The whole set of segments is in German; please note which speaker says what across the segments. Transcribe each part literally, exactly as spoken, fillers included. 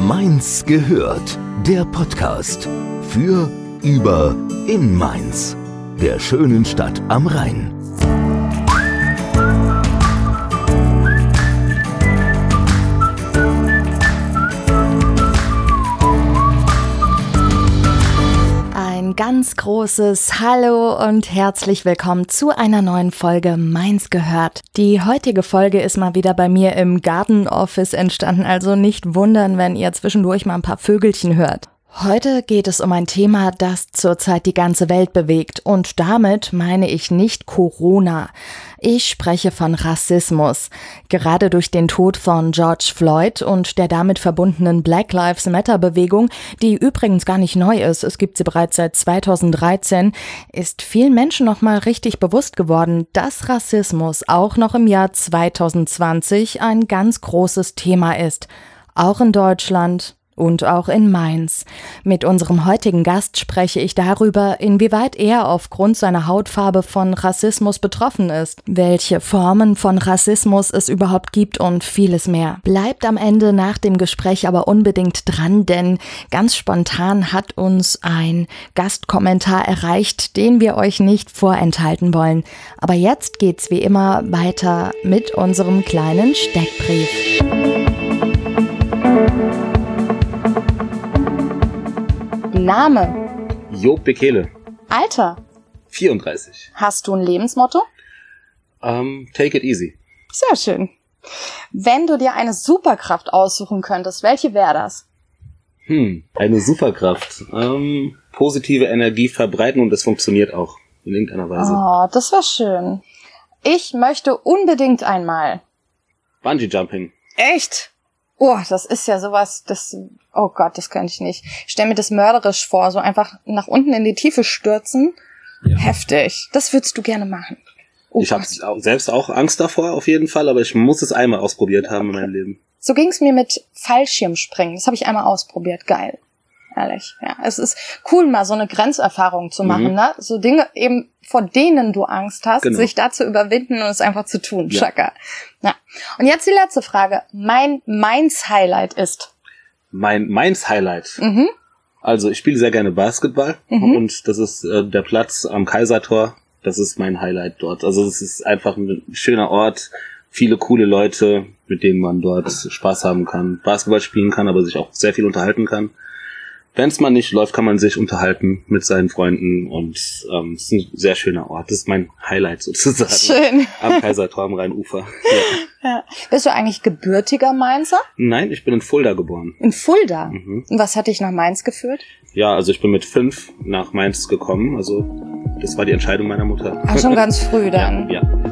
Speaker 1: Mainz gehört, der Podcast für, über, in Mainz, der schönen Stadt am Rhein.
Speaker 2: Ein ganz großes Hallo und herzlich willkommen zu einer neuen Folge Mainz gehört. Die heutige Folge ist mal wieder bei mir im Garden Office entstanden, also nicht wundern, wenn ihr zwischendurch mal ein paar Vögelchen hört. Heute geht es um ein Thema, das zurzeit die ganze Welt bewegt, und damit meine ich nicht Corona. Ich spreche von Rassismus. Gerade durch den Tod von George Floyd und der damit verbundenen Black Lives Matter Bewegung, die übrigens gar nicht neu ist, es gibt sie bereits seit zweitausenddreizehn, ist vielen Menschen noch mal richtig bewusst geworden, dass Rassismus auch noch im Jahr zweitausendzwanzig ein ganz großes Thema ist. Auch in Deutschland und auch in Mainz. Mit unserem heutigen Gast spreche ich darüber, inwieweit er aufgrund seiner Hautfarbe von Rassismus betroffen ist, welche Formen von Rassismus es überhaupt gibt und vieles mehr. Bleibt am Ende nach dem Gespräch aber unbedingt dran, denn ganz spontan hat uns ein Gastkommentar erreicht, den wir euch nicht vorenthalten wollen. Aber jetzt geht's wie immer weiter mit unserem kleinen Steckbrief. Name?
Speaker 3: Job Bekele.
Speaker 2: Alter?
Speaker 3: vierunddreißig.
Speaker 2: Hast du ein Lebensmotto?
Speaker 3: Um, take it easy.
Speaker 2: Sehr schön. Wenn du dir eine Superkraft aussuchen könntest, welche wäre das?
Speaker 3: Hm, eine Superkraft. Um, positive Energie verbreiten, und das funktioniert auch in irgendeiner Weise.
Speaker 2: Oh, das war schön. Ich möchte unbedingt einmal.
Speaker 3: Bungee Jumping.
Speaker 2: Echt? Oh, das ist ja sowas, das, oh Gott, das könnte ich nicht. Ich stelle mir das mörderisch vor, so einfach nach unten in die Tiefe stürzen. Ja. Heftig. Das würdest du gerne machen. Oh,
Speaker 3: ich habe selbst auch Angst davor, auf jeden Fall, aber ich muss es einmal ausprobiert haben in meinem Leben.
Speaker 2: So ging's mir mit Fallschirmspringen. Das habe ich einmal ausprobiert. Geil. Ehrlich, ja. Es ist cool, mal so eine Grenzerfahrung zu machen, mhm. ne? So Dinge eben, vor denen du Angst hast, genau. sich da zu überwinden und es einfach zu tun. Ja. Chaka. Ja. Und jetzt die letzte Frage. Mein Mainz-Highlight ist?
Speaker 3: Mein Mainz-Highlight?
Speaker 2: Mhm.
Speaker 3: Also, ich spiele sehr gerne Basketball, mhm. und das ist äh, der Platz am Kaisertor. Das ist mein Highlight dort. Also, es ist einfach ein schöner Ort. Viele coole Leute, mit denen man dort Spaß haben kann, Basketball spielen kann, aber sich auch sehr viel unterhalten kann. Wenn es mal nicht läuft, kann man sich unterhalten mit seinen Freunden, und ähm, es ist ein sehr schöner Ort. Das ist mein Highlight sozusagen.
Speaker 2: Schön.
Speaker 3: Am Kaisertor am Rheinufer. Ja.
Speaker 2: Ja. Bist du eigentlich gebürtiger Mainzer?
Speaker 3: Nein, ich bin in Fulda geboren.
Speaker 2: In Fulda?
Speaker 3: Mhm.
Speaker 2: Und was hat dich nach Mainz geführt?
Speaker 3: Ja, also ich bin mit fünf nach Mainz gekommen. Also das war die Entscheidung meiner Mutter.
Speaker 2: Ach, schon ganz früh dann.
Speaker 3: Ja. ja.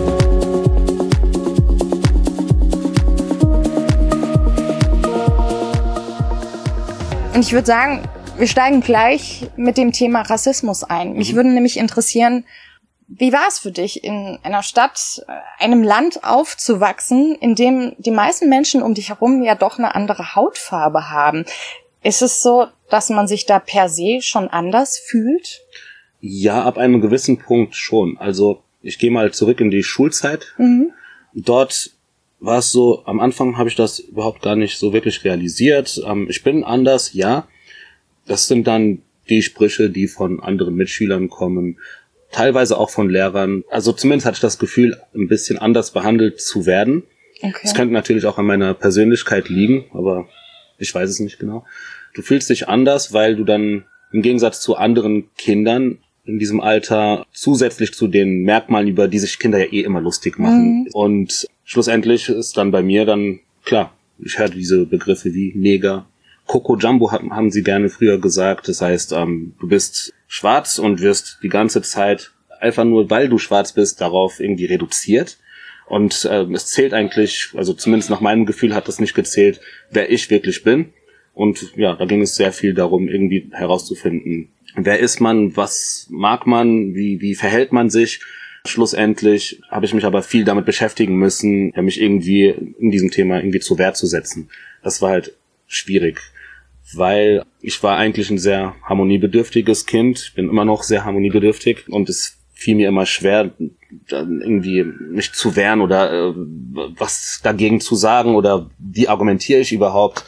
Speaker 2: Und ich würde sagen, wir steigen gleich mit dem Thema Rassismus ein. Mich mhm. würde nämlich interessieren, wie war es für dich, in einer Stadt, einem Land aufzuwachsen, in dem die meisten Menschen um dich herum ja doch eine andere Hautfarbe haben? Ist es so, dass man sich da per se schon anders fühlt?
Speaker 3: Ja, ab einem gewissen Punkt schon. Also ich gehe mal zurück in die Schulzeit.
Speaker 2: Mhm.
Speaker 3: Dort war es so, am Anfang habe ich das überhaupt gar nicht so wirklich realisiert. Ähm, ich bin anders, ja. Das sind dann die Sprüche, die von anderen Mitschülern kommen, teilweise auch von Lehrern. Also zumindest hatte ich das Gefühl, ein bisschen anders behandelt zu werden.
Speaker 2: Okay.
Speaker 3: Das könnte natürlich auch an meiner Persönlichkeit liegen, aber ich weiß es nicht genau. Du fühlst dich anders, weil du dann im Gegensatz zu anderen Kindern in diesem Alter zusätzlich zu den Merkmalen, über die sich Kinder ja eh immer lustig machen. Mhm. Und schlussendlich ist dann bei mir dann, klar, ich höre diese Begriffe wie Neger. Coco Jumbo haben sie gerne früher gesagt. Das heißt, ähm, du bist schwarz und wirst die ganze Zeit einfach nur, weil du schwarz bist, darauf irgendwie reduziert. Und äh, es zählt eigentlich, also zumindest nach meinem Gefühl hat das nicht gezählt, wer ich wirklich bin. Und ja, da ging es sehr viel darum, irgendwie herauszufinden, wer ist man, was mag man, wie wie verhält man sich. Schlussendlich habe ich mich aber viel damit beschäftigen müssen, mich irgendwie in diesem Thema irgendwie zur Wehr zu setzen. Das war halt schwierig, weil ich war eigentlich ein sehr harmoniebedürftiges Kind, bin immer noch sehr harmoniebedürftig, und es fiel mir immer schwer, dann irgendwie mich zu wehren oder äh, was dagegen zu sagen oder wie argumentiere ich überhaupt.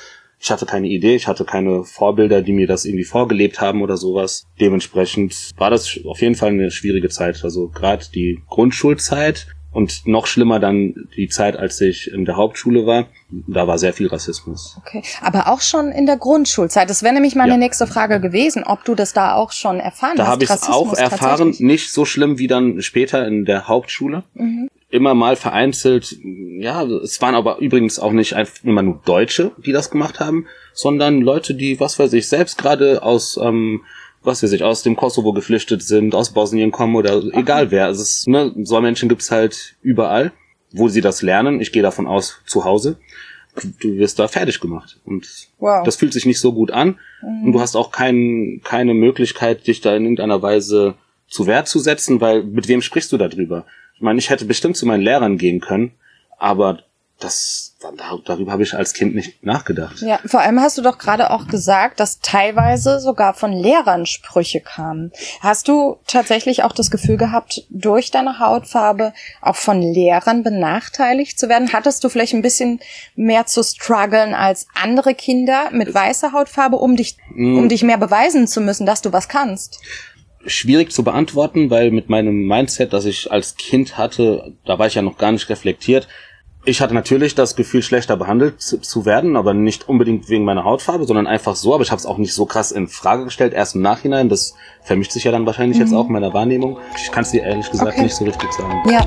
Speaker 3: Ich hatte keine Idee, ich hatte keine Vorbilder, die mir das irgendwie vorgelebt haben oder sowas. Dementsprechend war das auf jeden Fall eine schwierige Zeit. Also gerade die Grundschulzeit und noch schlimmer dann die Zeit, als ich in der Hauptschule war. Da war sehr viel Rassismus.
Speaker 2: Okay, aber auch schon in der Grundschulzeit. Das wäre nämlich meine ja. nächste Frage gewesen, ob du das da auch schon erfahren
Speaker 3: da
Speaker 2: hast.
Speaker 3: Da habe ich es auch erfahren, nicht so schlimm wie dann später in der Hauptschule. Mhm. Immer mal vereinzelt, ja, es waren aber übrigens auch nicht einfach immer nur Deutsche, die das gemacht haben, sondern Leute, die, was weiß ich, selbst gerade aus, ähm, was weiß ich, aus dem Kosovo geflüchtet sind, aus Bosnien kommen oder okay. egal wer. Also es, ne, so Menschen gibt's halt überall, wo sie das lernen. Ich gehe davon aus, zu Hause. Du wirst da fertig gemacht und wow. das fühlt sich nicht so gut an mhm. und du hast auch kein, keine Möglichkeit, dich da in irgendeiner Weise zu Wehr zu setzen, weil mit wem sprichst du darüber? Ich meine, ich hätte bestimmt zu meinen Lehrern gehen können, aber das, darüber habe ich als Kind nicht nachgedacht.
Speaker 2: Ja, vor allem hast du doch gerade auch gesagt, dass teilweise sogar von Lehrern Sprüche kamen. Hast du tatsächlich auch das Gefühl gehabt, durch deine Hautfarbe auch von Lehrern benachteiligt zu werden? Hattest du vielleicht ein bisschen mehr zu strugglen als andere Kinder mit weißer Hautfarbe, um dich, mm. um dich mehr beweisen zu müssen, dass du was kannst?
Speaker 3: Schwierig zu beantworten, weil mit meinem Mindset, das ich als Kind hatte, da war ich ja noch gar nicht reflektiert. Ich hatte natürlich das Gefühl, schlechter behandelt zu, zu werden, aber nicht unbedingt wegen meiner Hautfarbe, sondern einfach so. Aber ich habe es auch nicht so krass in Frage gestellt, erst im Nachhinein. Das vermischt sich ja dann wahrscheinlich mhm. jetzt auch in meiner Wahrnehmung. Ich kann es dir ehrlich gesagt okay. nicht so richtig sagen.
Speaker 2: Ja.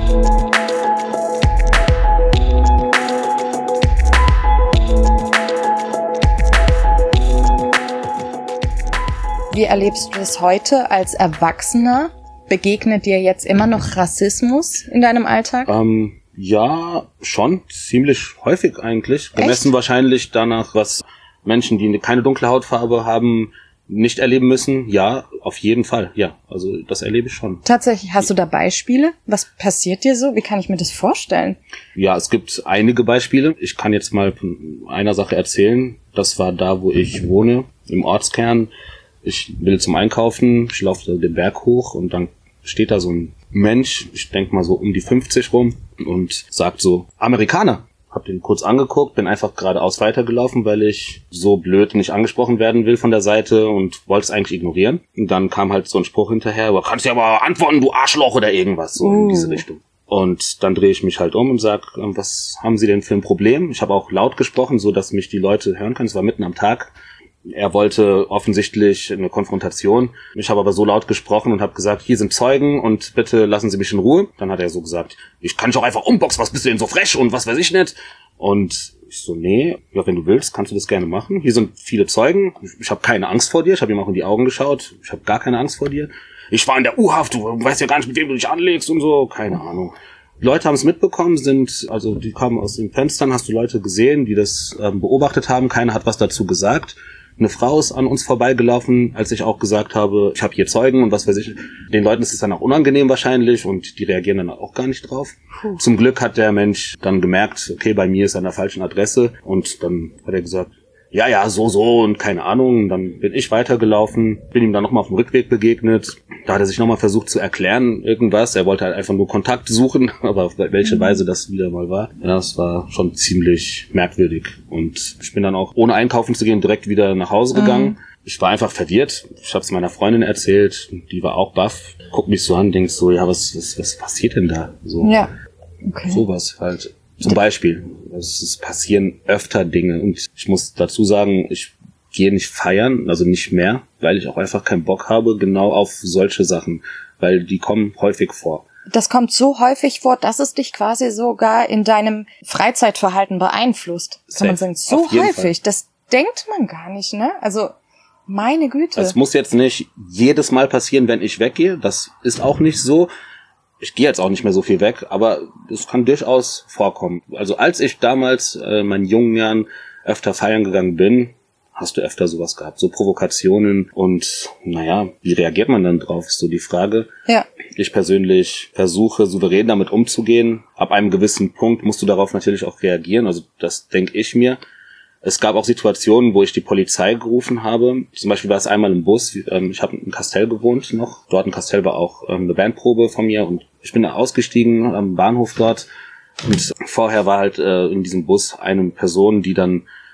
Speaker 2: Wie erlebst du es heute als Erwachsener? Begegnet dir jetzt immer noch Rassismus in deinem Alltag?
Speaker 3: Ähm, ja, schon. Ziemlich häufig eigentlich. Gemessen wahrscheinlich danach, was Menschen, die keine dunkle Hautfarbe haben, nicht erleben müssen. Ja, auf jeden Fall. Ja, also das erlebe ich schon.
Speaker 2: Tatsächlich. Hast du da Beispiele? Was passiert dir so? Wie kann ich mir das vorstellen?
Speaker 3: Ja, es gibt einige Beispiele. Ich kann jetzt mal von einer Sache erzählen. Das war da, wo ich wohne, im Ortskern. Ich will zum Einkaufen, ich laufe den Berg hoch und dann steht da so ein Mensch, ich denke mal so um die fünfzig rum und sagt so, Amerikaner. Hab den kurz angeguckt, bin einfach geradeaus weitergelaufen, weil ich so blöd nicht angesprochen werden will von der Seite und wollte es eigentlich ignorieren. Und dann kam halt so ein Spruch hinterher, aber kannst du aber antworten, du Arschloch oder irgendwas, so uh. in diese Richtung. Und dann drehe ich mich halt um und sag, was haben Sie denn für ein Problem? Ich habe auch laut gesprochen, so dass mich die Leute hören können. Es war mitten am Tag. Er wollte offensichtlich eine Konfrontation. Ich habe aber so laut gesprochen und habe gesagt, hier sind Zeugen und bitte lassen Sie mich in Ruhe. Dann hat er so gesagt, ich kann dich auch einfach umboxen, was bist du denn so frech und was weiß ich nicht. Und ich so, nee, ja, wenn du willst, kannst du das gerne machen. Hier sind viele Zeugen. Ich, ich habe keine Angst vor dir. Ich habe ihm auch in die Augen geschaut. Ich habe gar keine Angst vor dir. Ich war in der U-Haft, du weißt ja gar nicht, mit wem du dich anlegst und so. Keine Ahnung. Die Leute haben es mitbekommen, sind, also die kamen aus den Fenstern, hast du Leute gesehen, die das ähm, beobachtet haben. Keiner hat was dazu gesagt. Eine Frau ist an uns vorbeigelaufen, als ich auch gesagt habe, ich habe hier Zeugen und was weiß ich. Den Leuten ist es dann auch unangenehm wahrscheinlich und die reagieren dann auch gar nicht drauf. Puh. Zum Glück hat der Mensch dann gemerkt, okay, bei mir ist er an der falschen Adresse und dann hat er gesagt, ja, ja, so, so und keine Ahnung. Und dann bin ich weitergelaufen, bin ihm dann nochmal auf dem Rückweg begegnet. Da hat er sich nochmal versucht zu erklären, irgendwas. Er wollte halt einfach nur Kontakt suchen, aber auf welche Weise das wieder mal war. Ja, das war schon ziemlich merkwürdig. Und ich bin dann auch, ohne einkaufen zu gehen, direkt wieder nach Hause gegangen. Mhm. Ich war einfach verwirrt. Ich habe es meiner Freundin erzählt. Die war auch baff. Guckt mich so an, denkst so, ja, was, was, was passiert denn da? So,
Speaker 2: ja, okay.
Speaker 3: Sowas halt. Zum Beispiel. Also es passieren öfter Dinge. Und ich muss dazu sagen, ich gehe nicht feiern, also nicht mehr, weil ich auch einfach keinen Bock habe, genau auf solche Sachen. Weil die kommen häufig vor.
Speaker 2: Das kommt so häufig vor, dass es dich quasi sogar in deinem Freizeitverhalten beeinflusst. Kann Safe. Man sagen, so häufig. Fall. Das denkt man gar nicht, ne? Also, meine Güte.
Speaker 3: Es muss jetzt nicht jedes Mal passieren, wenn ich weggehe. Das ist auch nicht so. Ich gehe jetzt auch nicht mehr so viel weg, aber es kann durchaus vorkommen. Also als ich damals äh, in meinen jungen Jahren öfter feiern gegangen bin, hast du öfter sowas gehabt, so Provokationen und naja, wie reagiert man dann drauf, ist so die Frage.
Speaker 2: Ja.
Speaker 3: Ich persönlich versuche souverän damit umzugehen. Ab einem gewissen Punkt musst du darauf natürlich auch reagieren, also das denke ich mir. Es gab auch Situationen, wo ich die Polizei gerufen habe. Zum Beispiel war es einmal im Bus. Ich habe in Kastel gewohnt noch. Dort in Kastel war auch eine Bandprobe von mir und ich bin da ausgestiegen am Bahnhof dort. Und vorher war halt in diesem Bus eine Person, die dann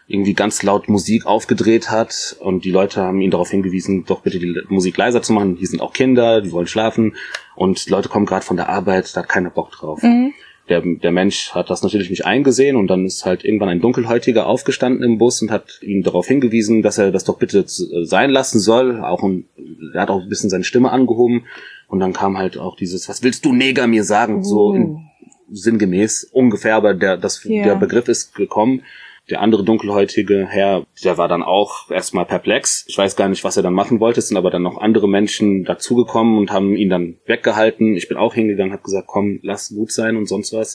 Speaker 3: irgendwie ganz laut Musik aufgedreht hat und die Leute haben ihn darauf hingewiesen, doch bitte die Musik leiser zu machen. Hier sind auch Kinder, die wollen schlafen und die Leute kommen gerade von der Arbeit, da hat keiner Bock drauf. Mhm. Der, der Mensch hat das natürlich nicht eingesehen und dann ist halt irgendwann ein Dunkelhäutiger aufgestanden im Bus und hat ihn darauf hingewiesen, dass er das doch bitte sein lassen soll. Auch ein, er hat auch ein bisschen seine Stimme angehoben und dann kam halt auch dieses, was willst du Neger mir sagen? Uh. So in, sinngemäß ungefähr, aber der, das, yeah. der Begriff ist gekommen. Der andere dunkelhäutige Herr, der war dann auch erstmal perplex. Ich weiß gar nicht, was er dann machen wollte. Es sind aber dann noch andere Menschen dazugekommen und haben ihn dann weggehalten. Ich bin auch hingegangen, habe gesagt, komm, lass gut sein und sonst was.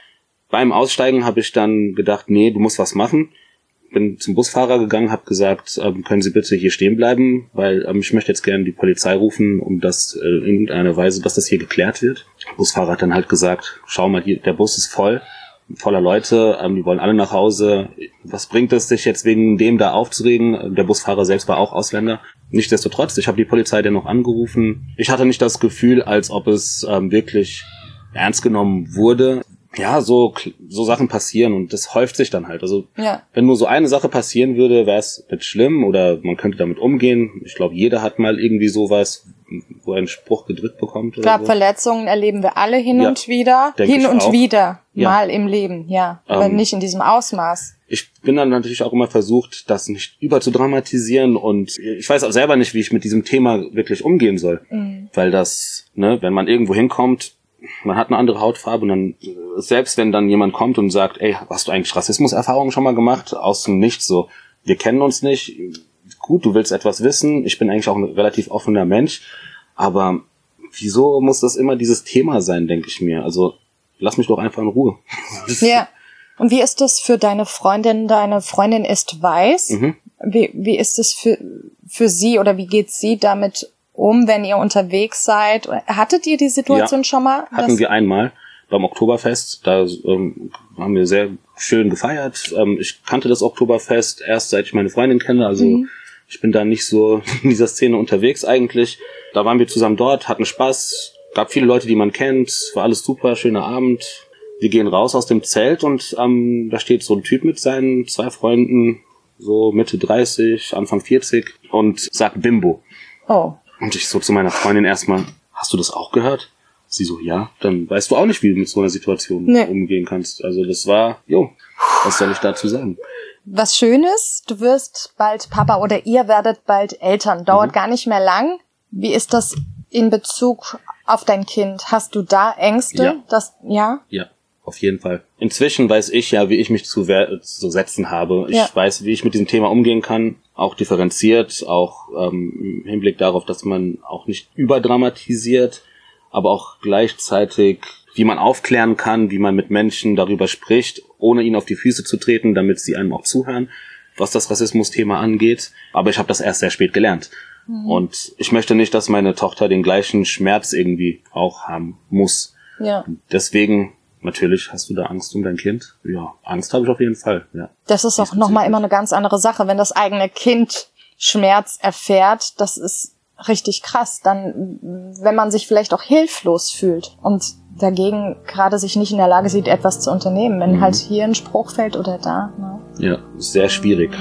Speaker 3: Beim Aussteigen habe ich dann gedacht, nee, du musst was machen. Bin zum Busfahrer gegangen, habe gesagt, ähm, können Sie bitte hier stehen bleiben, weil ähm, ich möchte jetzt gerne die Polizei rufen, um das äh, in irgendeiner Weise, dass das hier geklärt wird. Der Busfahrer hat dann halt gesagt, schau mal, hier, der Bus ist voll. voller Leute, ähm, die wollen alle nach Hause. Was bringt es, sich jetzt wegen dem da aufzuregen? Der Busfahrer selbst war auch Ausländer. Nichtsdestotrotz, ich habe die Polizei dennoch angerufen. Ich hatte nicht das Gefühl, als ob es ähm, wirklich ernst genommen wurde. Ja, so so Sachen passieren und das häuft sich dann halt. Also ja. Wenn nur so eine Sache passieren würde, wäre es nicht schlimm oder man könnte damit umgehen. Ich glaube, jeder hat mal irgendwie sowas, wo er einen Spruch gedrückt bekommt.
Speaker 2: Ich glaube, so. Verletzungen erleben wir alle hin ja, und wieder. Hin und auch. wieder ja. mal im Leben, ja. Aber ähm, nicht in diesem Ausmaß.
Speaker 3: Ich bin dann natürlich auch immer versucht, das nicht überzudramatisieren und ich weiß auch selber nicht, wie ich mit diesem Thema wirklich umgehen soll. Mhm. Weil das, ne, wenn man irgendwo hinkommt, man hat eine andere Hautfarbe und dann, selbst wenn dann jemand kommt und sagt, ey, hast du eigentlich Rassismuserfahrungen schon mal gemacht? Aus dem Nichts so, wir kennen uns nicht, gut, du willst etwas wissen, ich bin eigentlich auch ein relativ offener Mensch, aber wieso muss das immer dieses Thema sein, denke ich mir, also lass mich doch einfach in Ruhe.
Speaker 2: Ja, und wie ist das für deine Freundin? Deine Freundin ist weiß, mhm. wie, wie ist es für, für sie oder wie geht sie damit um, wenn ihr unterwegs seid? Hattet ihr die Situation ja, schon mal?
Speaker 3: Hatten wir einmal beim Oktoberfest. Da ähm, haben wir sehr schön gefeiert. Ähm, ich kannte das Oktoberfest erst, seit ich meine Freundin kenne. Also mhm. ich bin da nicht so in dieser Szene unterwegs eigentlich. Da waren wir zusammen dort, hatten Spaß. Gab viele Leute, die man kennt. War alles super, schöner Abend. Wir gehen raus aus dem Zelt und ähm, da steht so ein Typ mit seinen zwei Freunden, so Mitte dreißig, Anfang vierzig und sagt Bimbo.
Speaker 2: Oh.
Speaker 3: Und ich so zu meiner Freundin erstmal, hast du das auch gehört? Sie so, ja. Dann weißt du auch nicht, wie du mit so einer Situation nee. umgehen kannst. Also das war, jo, was soll ich dazu sagen?
Speaker 2: Was Schönes, du wirst bald Papa oder ihr werdet bald Eltern. Dauert mhm. gar nicht mehr lang. Wie ist das in Bezug auf dein Kind? Hast du da Ängste?
Speaker 3: Ja.
Speaker 2: Dass, ja?
Speaker 3: Ja, auf jeden Fall. Inzwischen weiß ich ja, wie ich mich zu, zu setzen habe. Ich ja. weiß, wie ich mit diesem Thema umgehen kann. Auch differenziert, auch ähm, im Hinblick darauf, dass man auch nicht überdramatisiert, aber auch gleichzeitig, wie man aufklären kann, wie man mit Menschen darüber spricht, ohne ihnen auf die Füße zu treten, damit sie einem auch zuhören, was das Rassismus-Thema angeht. Aber ich habe das erst sehr spät gelernt. Mhm. Und ich möchte nicht, dass meine Tochter den gleichen Schmerz irgendwie auch haben muss.
Speaker 2: Ja.
Speaker 3: Deswegen... Natürlich hast du da Angst um dein Kind. Ja, Angst habe ich auf jeden Fall. Ja.
Speaker 2: Das ist auch nochmal immer eine ganz andere Sache, wenn das eigene Kind Schmerz erfährt. Das ist richtig krass. Dann, wenn man sich vielleicht auch hilflos fühlt und dagegen gerade sich nicht in der Lage sieht, etwas zu unternehmen, wenn mhm. halt hier ein Spruch fällt oder da. Ne?
Speaker 3: Ja, sehr schwierig.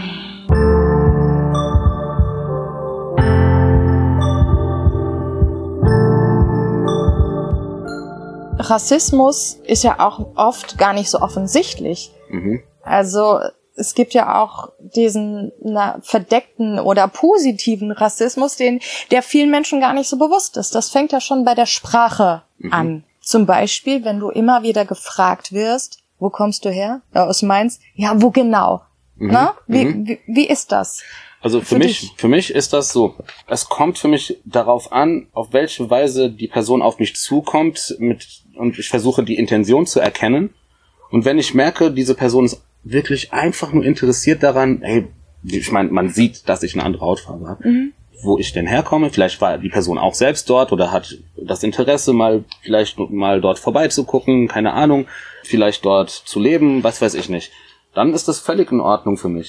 Speaker 2: Rassismus ist ja auch oft gar nicht so offensichtlich. Mhm. Also es gibt ja auch diesen na, verdeckten oder positiven Rassismus, den der vielen Menschen gar nicht so bewusst ist. Das fängt ja schon bei der Sprache mhm. an. Zum Beispiel, wenn du immer wieder gefragt wirst, wo kommst du her? Ja, aus Mainz. Ja, wo genau? Mhm. Na? Wie, mhm. wie, wie ist das?
Speaker 3: Also für, für mich, dich? für mich ist das so. Es kommt für mich darauf an, auf welche Weise die Person auf mich zukommt, mit, und ich versuche die Intention zu erkennen. Und wenn ich merke, diese Person ist wirklich einfach nur interessiert daran, hey, ich meine, man sieht, dass ich eine andere Hautfarbe habe, mhm. wo ich denn herkomme. Vielleicht war die Person auch selbst dort oder hat das Interesse, mal vielleicht mal dort vorbeizugucken, keine Ahnung, vielleicht dort zu leben, was weiß ich nicht. Dann ist das völlig in Ordnung für mich.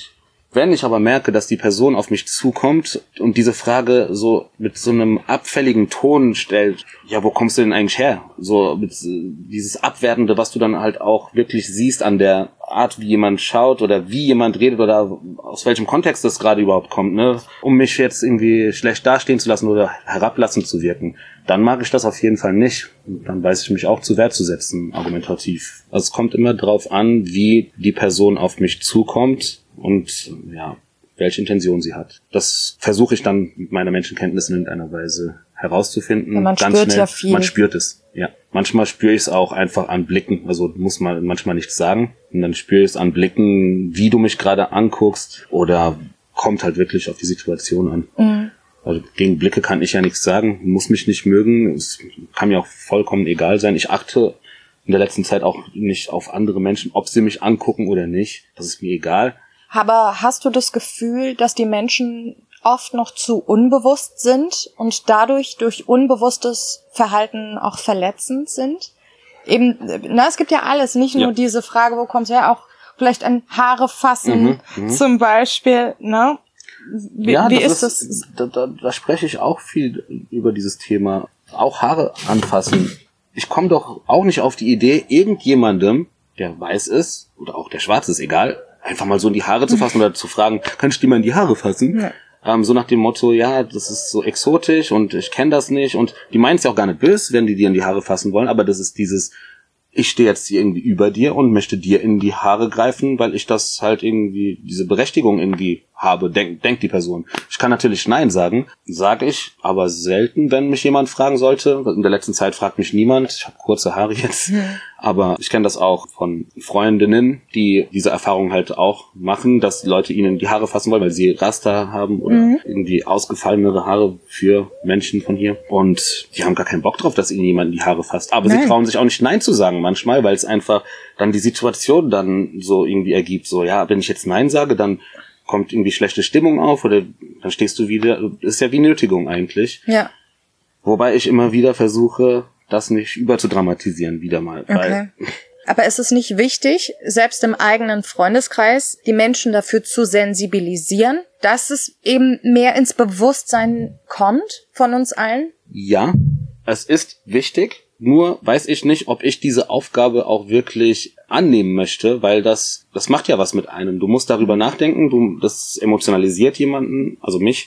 Speaker 3: Wenn ich aber merke, dass die Person auf mich zukommt und diese Frage so mit so einem abfälligen Ton stellt, ja, wo kommst du denn eigentlich her? So mit dieses Abwertende, was du dann halt auch wirklich siehst an der Art, wie jemand schaut oder wie jemand redet oder aus welchem Kontext das gerade überhaupt kommt, ne, um mich jetzt irgendwie schlecht dastehen zu lassen oder herablassend zu wirken, dann mag ich das auf jeden Fall nicht. Und dann weiß ich mich auch zu Wehr zu setzen, argumentativ. Also es kommt immer drauf an, wie die Person auf mich zukommt und ja, welche Intention sie hat. Das versuche ich dann mit meiner Menschenkenntnis in irgendeiner Weise herauszufinden.
Speaker 2: Ja, man
Speaker 3: ganz
Speaker 2: spürt
Speaker 3: schnell.
Speaker 2: ja viel.
Speaker 3: Man spürt es, ja. Manchmal spüre ich es auch einfach an Blicken. Also muss man manchmal nichts sagen. Und dann spüre ich es an Blicken, wie du mich gerade anguckst, oder kommt halt wirklich auf die Situation an. Mhm. Also gegen Blicke kann ich ja nichts sagen, muss mich nicht mögen. Es kann mir auch vollkommen egal sein. Ich achte in der letzten Zeit auch nicht auf andere Menschen, ob sie mich angucken oder nicht. Das ist mir egal.
Speaker 2: Aber hast du das Gefühl, dass die Menschen oft noch zu unbewusst sind und dadurch durch unbewusstes Verhalten auch verletzend sind? Eben, na, es gibt ja alles, nicht nur ja. diese Frage, wo kommst du her, auch vielleicht an Haare fassen, mhm, zum Beispiel, ne? Wie,
Speaker 3: ja,
Speaker 2: wie
Speaker 3: das
Speaker 2: ist,
Speaker 3: ist
Speaker 2: das?
Speaker 3: Da, da, da spreche ich auch viel über dieses Thema. Auch Haare anfassen. Ich komme doch auch nicht auf die Idee, irgendjemandem, der weiß ist, oder auch der schwarz ist, egal, einfach mal so in die Haare zu fassen oder zu fragen, kann ich dir mal in die Haare fassen? Ja. Ähm, so nach dem Motto, ja, das ist so exotisch und ich kenne das nicht. Und die meinen es ja auch gar nicht böse, wenn die dir in die Haare fassen wollen, aber das ist dieses, ich stehe jetzt hier irgendwie über dir und möchte dir in die Haare greifen, weil ich das halt irgendwie, diese Berechtigung irgendwie habe, denkt denk die Person. Ich kann natürlich Nein sagen, sage ich, aber selten, wenn mich jemand fragen sollte. In der letzten Zeit fragt mich niemand, ich habe kurze Haare jetzt, ja. aber ich kenne das auch von Freundinnen, die diese Erfahrung halt auch machen, dass Leute ihnen die Haare fassen wollen, weil sie Raster haben oder mhm. irgendwie ausgefallenere Haare für Menschen von hier. Und die haben gar keinen Bock drauf, dass ihnen jemand die Haare fasst. Aber Nein. sie trauen sich auch nicht Nein zu sagen manchmal, weil es einfach dann die Situation dann so irgendwie ergibt. So, ja, wenn ich jetzt Nein sage, dann kommt irgendwie schlechte Stimmung auf oder dann stehst du wieder, das ist ja wie Nötigung eigentlich.
Speaker 2: Ja.
Speaker 3: Wobei ich immer wieder versuche, das nicht überzudramatisieren, wieder mal.
Speaker 2: Okay.
Speaker 3: Weil
Speaker 2: Aber ist es nicht wichtig, selbst im eigenen Freundeskreis, die Menschen dafür zu sensibilisieren, dass es eben mehr ins Bewusstsein kommt von uns allen?
Speaker 3: Ja, es ist wichtig. Nur weiß ich nicht, ob ich diese Aufgabe auch wirklich annehmen möchte, weil das das macht ja was mit einem. Du musst darüber nachdenken, du das emotionalisiert jemanden, also mich.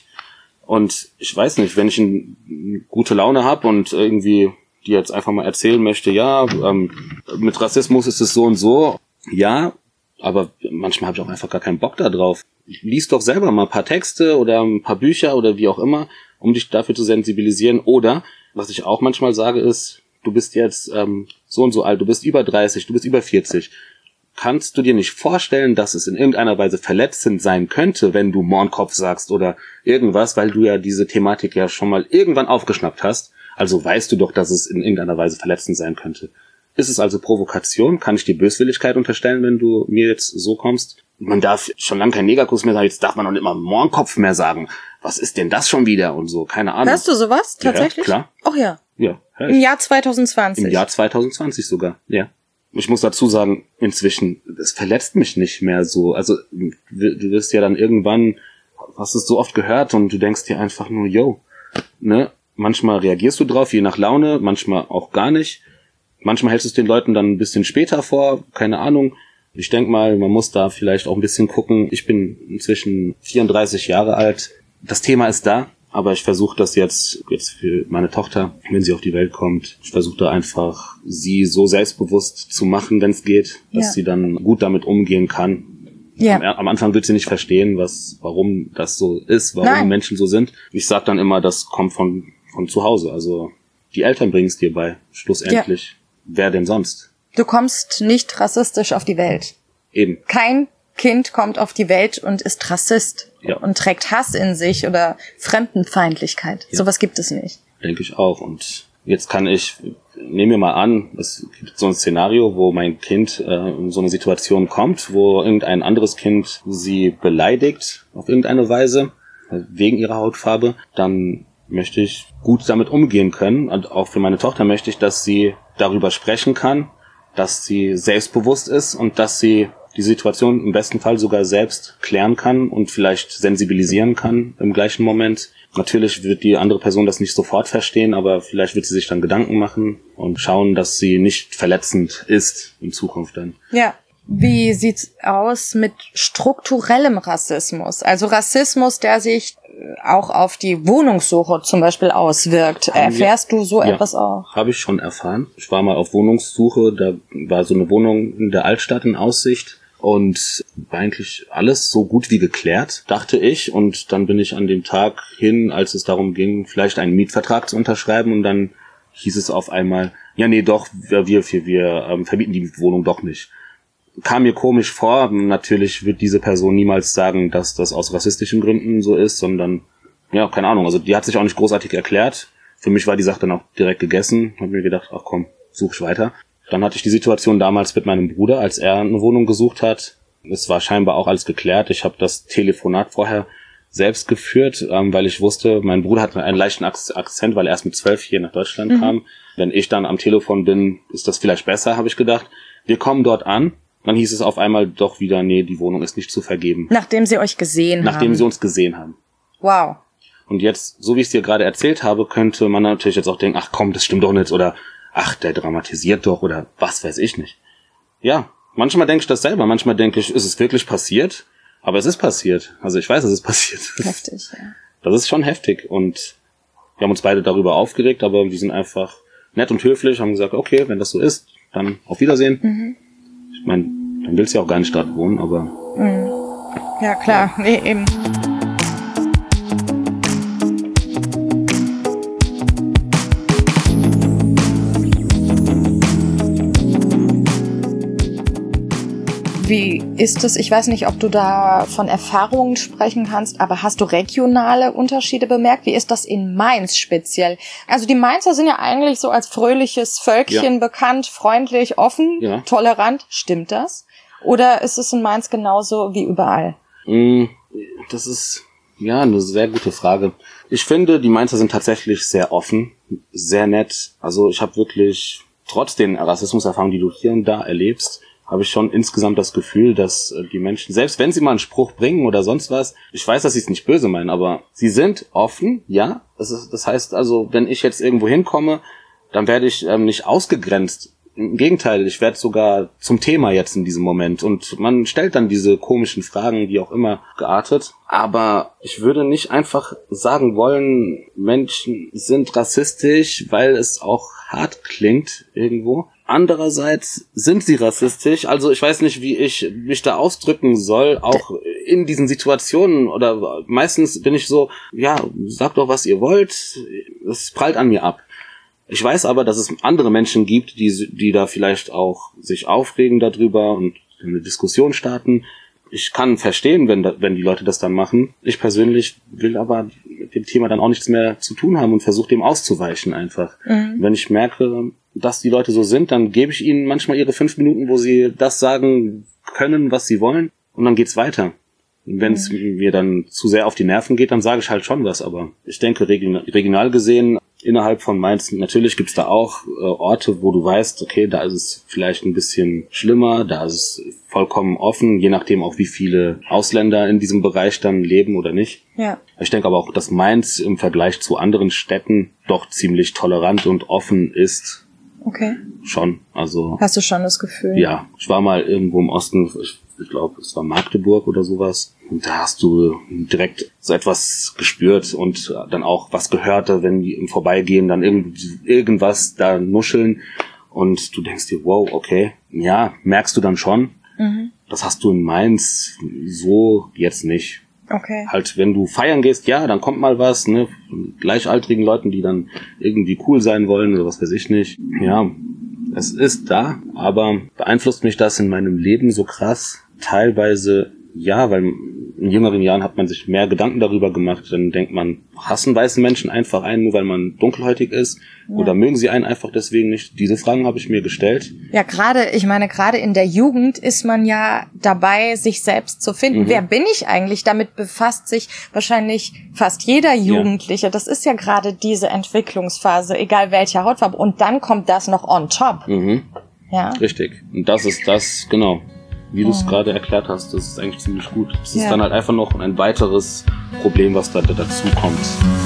Speaker 3: Und ich weiß nicht, wenn ich eine gute Laune habe und irgendwie dir jetzt einfach mal erzählen möchte, ja, ähm, mit Rassismus ist es so und so, ja, aber manchmal habe ich auch einfach gar keinen Bock da drauf. Lies doch selber mal ein paar Texte oder ein paar Bücher oder wie auch immer, um dich dafür zu sensibilisieren. Oder, was ich auch manchmal sage, ist, du bist jetzt ähm, so und so alt, du bist über dreißig, du bist über vierzig. Kannst du dir nicht vorstellen, dass es in irgendeiner Weise verletzend sein könnte, wenn du Mohrenkopf sagst oder irgendwas, weil du ja diese Thematik ja schon mal irgendwann aufgeschnappt hast? Also weißt du doch, dass es in irgendeiner Weise verletzend sein könnte. Ist es also Provokation? Kann ich dir Böswilligkeit unterstellen, wenn du mir jetzt so kommst? Man darf schon lange kein Negerkuss mehr sagen, jetzt darf man auch nicht mal Mohrenkopf mehr sagen. Was ist denn das schon wieder und so? Keine Ahnung.
Speaker 2: Hörst du sowas tatsächlich?
Speaker 3: Ja, klar.
Speaker 2: Ach ja.
Speaker 3: Ja.
Speaker 2: Im Jahr zwanzig zwanzig.
Speaker 3: Im Jahr zwanzig zwanzig sogar, ja. Ich muss dazu sagen, inzwischen, es verletzt mich nicht mehr so. Also du wirst ja dann irgendwann, hast es so oft gehört und du denkst dir einfach nur, yo, ne? Manchmal reagierst du drauf, je nach Laune, manchmal auch gar nicht. Manchmal hältst du es den Leuten dann ein bisschen später vor, keine Ahnung. Ich denke mal, man muss da vielleicht auch ein bisschen gucken. Ich bin inzwischen vierunddreißig Jahre alt. Das Thema ist da. Aber ich versuche das jetzt, jetzt für meine Tochter, wenn sie auf die Welt kommt, ich versuche da einfach, sie so selbstbewusst zu machen, wenn es geht, dass ja. sie dann gut damit umgehen kann. Ja. Am, am Anfang wird sie nicht verstehen, was, warum das so ist, warum Nein. Menschen so sind. Ich sag dann immer, das kommt von, von zu Hause. Also die Eltern bringen es dir bei, schlussendlich. Ja. Wer denn sonst?
Speaker 2: Du kommst nicht rassistisch auf die Welt.
Speaker 3: Eben.
Speaker 2: Kein Kind kommt auf die Welt und ist Rassist
Speaker 3: ja.
Speaker 2: und trägt Hass in sich oder Fremdenfeindlichkeit. Ja. Sowas gibt es nicht.
Speaker 3: Denke ich auch. Und jetzt kann ich, nehmen wir mal an, es gibt so ein Szenario, wo mein Kind äh, in so eine Situation kommt, wo irgendein anderes Kind sie beleidigt auf irgendeine Weise, wegen ihrer Hautfarbe, dann möchte ich gut damit umgehen können. Und auch für meine Tochter möchte ich, dass sie darüber sprechen kann, dass sie selbstbewusst ist und dass sie die Situation im besten Fall sogar selbst klären kann und vielleicht sensibilisieren kann im gleichen Moment. Natürlich wird die andere Person das nicht sofort verstehen, aber vielleicht wird sie sich dann Gedanken machen und schauen, dass sie nicht verletzend ist in Zukunft dann.
Speaker 2: Ja. Wie sieht's aus mit strukturellem Rassismus? Also Rassismus, der sich auch auf die Wohnungssuche zum Beispiel auswirkt. Haben Erfährst wir, du so ja, etwas auch?
Speaker 3: Habe ich schon erfahren. Ich war mal auf Wohnungssuche, da war so eine Wohnung in der Altstadt in Aussicht und war eigentlich alles so gut wie geklärt, dachte ich. Und dann bin ich an dem Tag hin, als es darum ging, vielleicht einen Mietvertrag zu unterschreiben, und dann hieß es auf einmal, ja nee doch, wir, wir, wir, wir ähm, vermieten die Wohnung doch nicht. Kam mir komisch vor. Natürlich wird diese Person niemals sagen, dass das aus rassistischen Gründen so ist, sondern, ja, keine Ahnung. Also die hat sich auch nicht großartig erklärt. Für mich war die Sache dann auch direkt gegessen. Hab mir gedacht, ach komm, such ich weiter. Dann hatte ich die Situation damals mit meinem Bruder, als er eine Wohnung gesucht hat. Es war scheinbar auch alles geklärt. Ich habe das Telefonat vorher selbst geführt, ähm, weil ich wusste, mein Bruder hat einen leichten Akzent, weil er erst mit zwölf hier nach Deutschland mhm. kam. Wenn ich dann am Telefon bin, ist das vielleicht besser, habe ich gedacht. Wir kommen dort an. Dann hieß es auf einmal doch wieder, nee, die Wohnung ist nicht zu vergeben.
Speaker 2: Nachdem sie euch gesehen
Speaker 3: Nachdem haben. Nachdem sie uns gesehen haben.
Speaker 2: Wow.
Speaker 3: Und jetzt, so wie ich es dir gerade erzählt habe, könnte man natürlich jetzt auch denken, ach komm, das stimmt doch nicht, oder ach, der dramatisiert doch, oder was weiß ich nicht. Ja, manchmal denke ich das selber, manchmal denke ich, ist es wirklich passiert? Aber es ist passiert. Also ich weiß, es ist passiert.
Speaker 2: Heftig, ja.
Speaker 3: Das ist schon heftig, und wir haben uns beide darüber aufgeregt, aber wir sind einfach nett und höflich, haben gesagt, okay, wenn das so ist, dann auf Wiedersehen. Mhm. Ich meine, dann willst du ja auch gar nicht dort wohnen, aber...
Speaker 2: Mhm. Ja, klar. Nee, eben. Wie ist es? Ich weiß nicht, ob du da von Erfahrungen sprechen kannst, aber hast du regionale Unterschiede bemerkt? Wie ist das in Mainz speziell? Also die Mainzer sind ja eigentlich so als fröhliches Völkchen ja. bekannt, freundlich, offen, ja. tolerant. Stimmt das? Oder ist es in Mainz genauso wie überall?
Speaker 3: Das ist ja eine sehr gute Frage. Ich finde, die Mainzer sind tatsächlich sehr offen, sehr nett. Also ich habe wirklich, trotz den Rassismuserfahrungen, die du hier und da erlebst, habe ich schon insgesamt das Gefühl, dass die Menschen, selbst wenn sie mal einen Spruch bringen oder sonst was, ich weiß, dass sie es nicht böse meinen, aber sie sind offen, ja. Das ist, das heißt also, wenn ich jetzt irgendwo hinkomme, dann werde ich ähm, nicht ausgegrenzt. Im Gegenteil, ich werde sogar zum Thema jetzt in diesem Moment. Und man stellt dann diese komischen Fragen, wie auch immer, geartet. Aber ich würde nicht einfach sagen wollen, Menschen sind rassistisch, weil es auch hart klingt irgendwo. Andererseits sind sie rassistisch. Also ich weiß nicht, wie ich mich da ausdrücken soll, auch in diesen Situationen. Oder meistens bin ich so, ja, sagt doch, was ihr wollt. Es prallt an mir ab. Ich weiß aber, dass es andere Menschen gibt, die die da vielleicht auch sich aufregen darüber und eine Diskussion starten. Ich kann verstehen, wenn da, wenn die Leute das dann machen. Ich persönlich will aber mit dem Thema dann auch nichts mehr zu tun haben und versuche dem auszuweichen einfach. Mhm. Wenn ich merke, dass die Leute so sind, dann gebe ich ihnen manchmal ihre fünf Minuten, wo sie das sagen können, was sie wollen, und dann geht's weiter. Wenn es mhm. mir dann zu sehr auf die Nerven geht, dann sage ich halt schon was. Aber ich denke, regional gesehen, innerhalb von Mainz, natürlich gibt's da auch äh, Orte, wo du weißt, okay, da ist es vielleicht ein bisschen schlimmer, da ist es vollkommen offen, je nachdem auch, wie viele Ausländer in diesem Bereich dann leben oder nicht.
Speaker 2: Ja.
Speaker 3: Ich denke aber auch, dass Mainz im Vergleich zu anderen Städten doch ziemlich tolerant und offen ist.
Speaker 2: Okay.
Speaker 3: Schon, also...
Speaker 2: Hast du schon das Gefühl?
Speaker 3: Ja, ich war mal irgendwo im Osten, ich, ich glaube, es war Magdeburg oder sowas. Und da hast du direkt so etwas gespürt und dann auch was gehört, wenn die im Vorbeigehen dann irgend, irgendwas da nuscheln. Und du denkst dir, wow, okay, ja, merkst du dann schon. Mhm. Das hast du in Mainz so jetzt nicht.
Speaker 2: Okay.
Speaker 3: Halt, wenn du feiern gehst, ja, dann kommt mal was, ne, von gleichaltrigen Leuten, die dann irgendwie cool sein wollen oder was weiß ich nicht. Ja, es ist da, aber beeinflusst mich das in meinem Leben so krass? Teilweise ja, weil in jüngeren Jahren hat man sich mehr Gedanken darüber gemacht. Dann denkt man, hassen weißen Menschen einfach einen, nur weil man dunkelhäutig ist? Ja. Oder mögen sie einen einfach deswegen nicht? Diese Fragen habe ich mir gestellt.
Speaker 2: Ja, gerade, ich meine, gerade in der Jugend ist man ja dabei, sich selbst zu finden. Mhm. Wer bin ich eigentlich? Damit befasst sich wahrscheinlich fast jeder Jugendliche. Ja. Das ist ja gerade diese Entwicklungsphase, egal welcher Hautfarbe. Und dann kommt das noch on top.
Speaker 3: Mhm.
Speaker 2: Ja.
Speaker 3: Richtig. Und das ist das, genau. wie du es gerade erklärt hast, das ist eigentlich ziemlich gut. Es ist
Speaker 2: ja.
Speaker 3: dann halt einfach noch ein weiteres Problem, was da, da dazu kommt.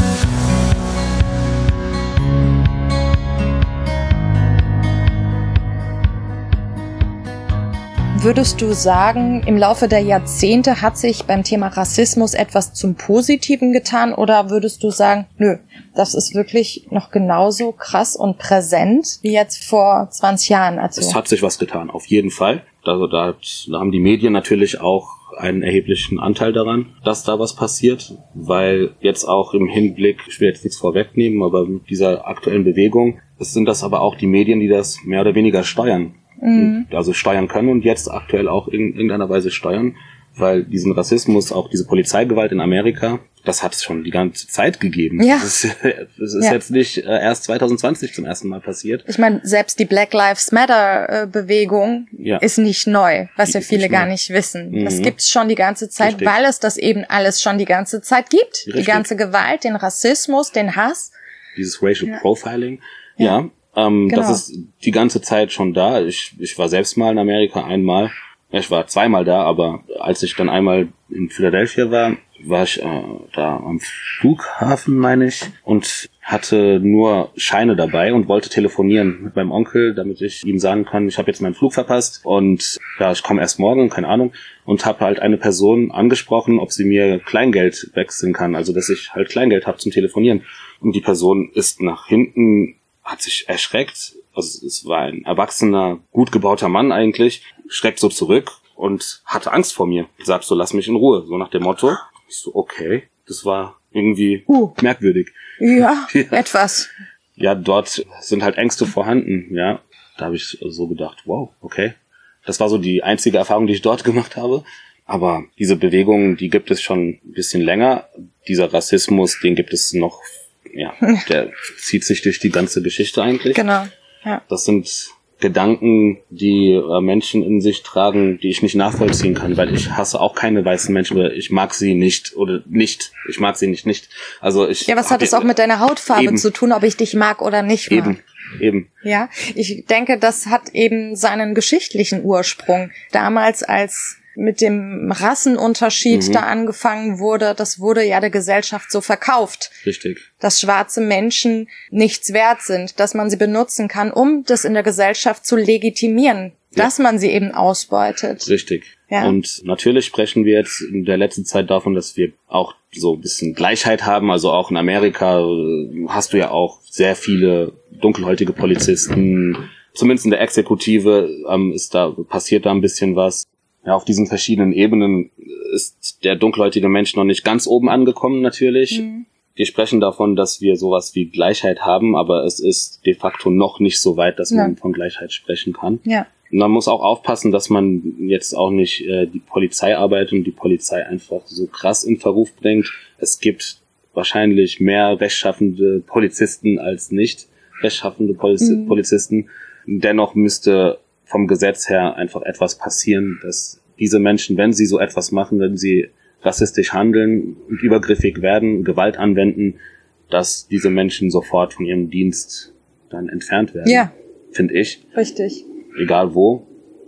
Speaker 2: Würdest du sagen, im Laufe der Jahrzehnte hat sich beim Thema Rassismus etwas zum Positiven getan, oder würdest du sagen, nö, das ist wirklich noch genauso krass und präsent wie jetzt vor zwanzig Jahren? Also
Speaker 3: es hat sich was getan, auf jeden Fall. Also da, da haben die Medien natürlich auch einen erheblichen Anteil daran, dass da was passiert, weil jetzt auch im Hinblick, ich will jetzt nichts vorwegnehmen, aber mit dieser aktuellen Bewegung, es sind das aber auch die Medien, die das mehr oder weniger steuern. Mhm. Also steuern können und jetzt aktuell auch in irgendeiner Weise steuern, weil diesen Rassismus, auch diese Polizeigewalt in Amerika, das hat es schon die ganze Zeit gegeben.
Speaker 2: Ja.
Speaker 3: Das ist, das ist
Speaker 2: ja.
Speaker 3: jetzt nicht äh, erst zwanzig zwanzig zum ersten Mal passiert.
Speaker 2: Ich meine, selbst die Black Lives Matter äh, Bewegung ja. ist nicht neu, was die ja viele gar nicht wissen. Mhm. Das gibt's schon die ganze Zeit, Richtig. Weil es das eben alles schon die ganze Zeit gibt. Richtig. Die ganze Gewalt, den Rassismus, den Hass.
Speaker 3: Dieses Racial ja. Profiling. Ja. ja. Ähm, genau. Das ist die ganze Zeit schon da. Ich, ich war selbst mal in Amerika einmal. Ich war zweimal da, aber als ich dann einmal in Philadelphia war, war ich äh, da am Flughafen, meine ich, und hatte nur Scheine dabei und wollte telefonieren mit meinem Onkel, damit ich ihm sagen kann, ich habe jetzt meinen Flug verpasst und ja, ich komme erst morgen, keine Ahnung, und habe halt eine Person angesprochen, ob sie mir Kleingeld wechseln kann, also dass ich halt Kleingeld habe zum Telefonieren. Und die Person ist nach hinten, hat sich erschreckt, also es war ein erwachsener, gut gebauter Mann eigentlich, schreckt so zurück und hatte Angst vor mir. Sagt so, lass mich in Ruhe, so nach dem Motto. Ich so, okay, das war irgendwie uh. merkwürdig.
Speaker 2: Ja, ja, etwas.
Speaker 3: Ja, dort sind halt Ängste vorhanden, ja. Da habe ich so gedacht, wow, okay. Das war so die einzige Erfahrung, die ich dort gemacht habe. Aber diese Bewegung, die gibt es schon ein bisschen länger. Dieser Rassismus, den gibt es noch, ja, der zieht sich durch die ganze Geschichte eigentlich.
Speaker 2: Genau, ja.
Speaker 3: Das sind Gedanken, die äh, Menschen in sich tragen, die ich nicht nachvollziehen kann, weil ich hasse auch keine weißen Menschen, oder ich mag sie nicht oder nicht. Ich mag sie nicht, nicht. Also ich.
Speaker 2: Ja, was hat das auch mit deiner Hautfarbe
Speaker 3: eben.
Speaker 2: zu tun, ob ich dich mag oder nicht mag?
Speaker 3: Eben, eben.
Speaker 2: Ja, ich denke, das hat eben seinen geschichtlichen Ursprung. Damals, als mit dem Rassenunterschied mhm. da angefangen wurde, das wurde ja der Gesellschaft so verkauft.
Speaker 3: Richtig.
Speaker 2: Dass schwarze Menschen nichts wert sind, dass man sie benutzen kann, um das in der Gesellschaft zu legitimieren, ja. dass man sie eben ausbeutet.
Speaker 3: Richtig. Ja. Und natürlich sprechen wir jetzt in der letzten Zeit davon, dass wir auch so ein bisschen Gleichheit haben. Also auch in Amerika hast du ja auch sehr viele dunkelhäutige Polizisten. Zumindest in der Exekutive ähm, ist da passiert da ein bisschen was. Ja, auf diesen verschiedenen Ebenen ist der dunkelhäutige Mensch noch nicht ganz oben angekommen, natürlich. Mhm. Wir sprechen davon, dass wir sowas wie Gleichheit haben, aber es ist de facto noch nicht so weit, dass ja. man von Gleichheit sprechen kann.
Speaker 2: Ja.
Speaker 3: Und man muss auch aufpassen, dass man jetzt auch nicht äh, die Polizeiarbeit und die Polizei einfach so krass in Verruf bringt. Es gibt wahrscheinlich mehr rechtschaffende Polizisten als nicht rechtschaffende Poliz- mhm. Polizisten. Dennoch müsste vom Gesetz her einfach etwas passieren, dass diese Menschen, wenn sie so etwas machen, wenn sie rassistisch handeln und übergriffig werden, Gewalt anwenden, dass diese Menschen sofort von ihrem Dienst dann entfernt werden.
Speaker 2: Ja.
Speaker 3: Finde ich.
Speaker 2: Richtig.
Speaker 3: Egal wo,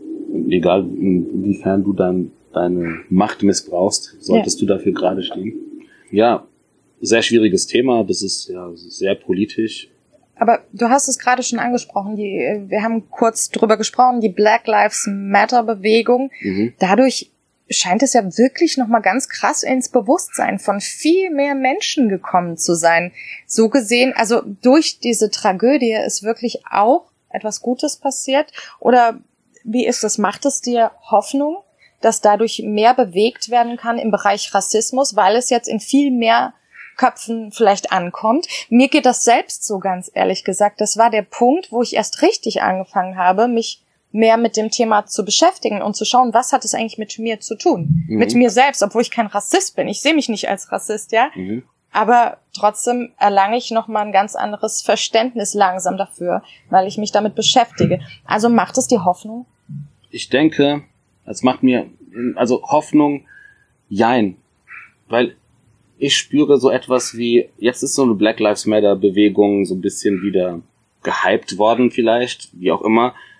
Speaker 3: egal inwiefern du dann deine Macht missbrauchst, solltest ja. du dafür gerade stehen. Ja, sehr schwieriges Thema, das ist ja sehr politisch.
Speaker 2: Aber du hast es gerade schon angesprochen, die, wir haben kurz drüber gesprochen, die Black Lives Matter Bewegung. Mhm. Dadurch scheint es ja wirklich nochmal ganz krass ins Bewusstsein von viel mehr Menschen gekommen zu sein. So gesehen, also durch diese Tragödie ist wirklich auch etwas Gutes passiert? Oder wie ist das? Macht es dir Hoffnung, dass dadurch mehr bewegt werden kann im Bereich Rassismus, weil es jetzt in viel mehr Köpfen vielleicht ankommt? Mir geht das selbst so, ganz ehrlich gesagt. Das war der Punkt, wo ich erst richtig angefangen habe, mich mehr mit dem Thema zu beschäftigen und zu schauen, was hat es eigentlich mit mir zu tun? Mhm. Mit mir selbst, obwohl ich kein Rassist bin. Ich sehe mich nicht als Rassist, ja? Mhm. Aber trotzdem erlange ich nochmal ein ganz anderes Verständnis langsam dafür, weil ich mich damit beschäftige. Also macht es dir Hoffnung?
Speaker 3: Ich denke, es macht mir, also Hoffnung, jein. Weil ich spüre so etwas wie, jetzt ist so eine Black Lives Matter Bewegung so ein bisschen wieder gehypt worden vielleicht, wie auch immer.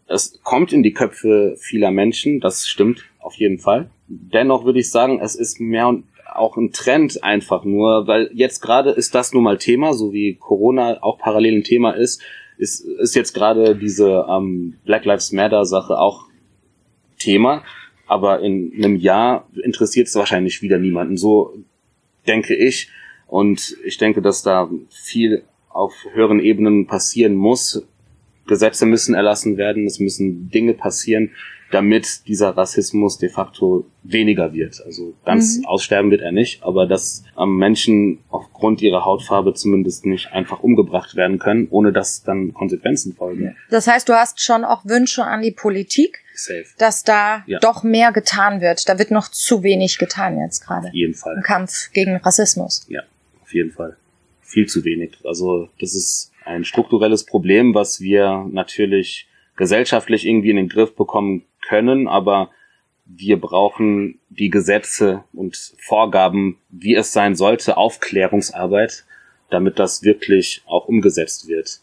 Speaker 3: Es kommt in die Köpfe vieler Menschen, das stimmt auf jeden Fall. Dennoch würde ich sagen, es ist mehr und auch ein Trend einfach nur, weil jetzt gerade ist das nun mal Thema, so wie Corona auch parallel ein Thema ist, ist, ist jetzt gerade diese ähm, Black Lives Matter Sache auch Thema, aber in einem Jahr interessiert es wahrscheinlich wieder niemanden, so denke ich. Und ich denke, dass da viel auf höheren Ebenen passieren muss. Gesetze müssen erlassen werden, es müssen Dinge passieren, damit dieser Rassismus de facto weniger wird. Also ganz mhm. aussterben wird er nicht, aber dass ähm, Menschen aufgrund ihrer Hautfarbe zumindest nicht einfach umgebracht werden können, ohne dass dann Konsequenzen folgen.
Speaker 2: Das heißt, du hast schon auch Wünsche an die Politik,
Speaker 3: Safe.
Speaker 2: dass da ja. doch mehr getan wird. Da wird noch zu wenig getan jetzt gerade.
Speaker 3: Auf jeden Fall.
Speaker 2: Im Kampf gegen Rassismus.
Speaker 3: Ja, auf jeden Fall. Viel zu wenig. Also das ist ein strukturelles Problem, was wir natürlich gesellschaftlich irgendwie in den Griff bekommen können, aber wir brauchen die Gesetze und Vorgaben, wie es sein sollte, Aufklärungsarbeit, damit das wirklich auch umgesetzt wird.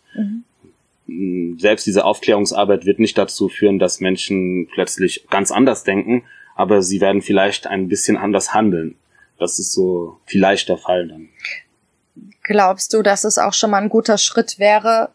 Speaker 3: Mhm. Selbst diese Aufklärungsarbeit wird nicht dazu führen, dass Menschen plötzlich ganz anders denken, aber sie werden vielleicht ein bisschen anders handeln. Das ist so vielleicht der Fall dann.
Speaker 2: Glaubst du, dass es auch schon mal ein guter Schritt wäre,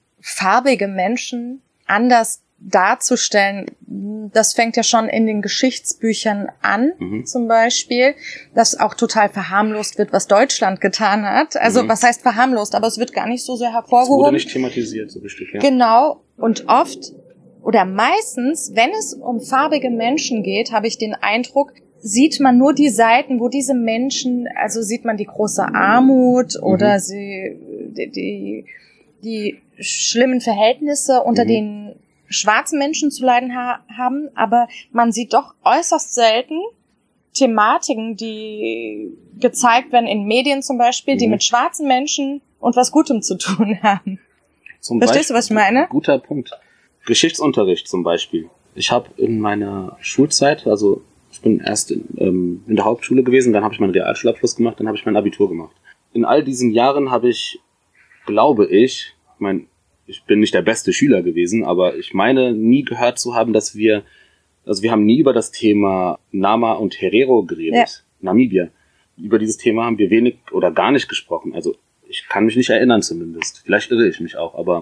Speaker 2: farbige Menschen anders darzustellen? Das fängt ja schon in den Geschichtsbüchern an, mhm. zum Beispiel, dass auch total verharmlost wird, was Deutschland getan hat. Also mhm. was heißt verharmlost? Aber es wird gar nicht so sehr hervorgehoben. Es
Speaker 3: wurde nicht thematisiert, so bestimmt, ja.
Speaker 2: Genau. Und oft oder meistens, wenn es um farbige Menschen geht, habe ich den Eindruck, sieht man nur die Seiten, wo diese Menschen, also sieht man die große Armut mhm. oder sie, die, die, die schlimmen Verhältnisse, unter mhm. denen schwarzen Menschen zu leiden ha- haben, aber man sieht doch äußerst selten Thematiken, die gezeigt werden in Medien zum Beispiel, mhm. die mit schwarzen Menschen und was Gutem zu tun haben.
Speaker 3: Zum
Speaker 2: Verstehst
Speaker 3: Beispiel,
Speaker 2: du, was ich meine?
Speaker 3: Guter Punkt. Geschichtsunterricht zum Beispiel. Ich habe in meiner Schulzeit, also ich bin erst in, ähm, in der Hauptschule gewesen, dann habe ich meinen Realschulabschluss gemacht, dann habe ich mein Abitur gemacht. In all diesen Jahren habe ich, glaube ich, ich meine, ich bin nicht der beste Schüler gewesen, aber ich meine, nie gehört zu haben, dass wir, also wir haben nie über das Thema Nama und Herero geredet, ja. Namibia. Über dieses Thema haben wir wenig oder gar nicht gesprochen. Also ich kann mich nicht erinnern zumindest. Vielleicht irre ich mich auch, aber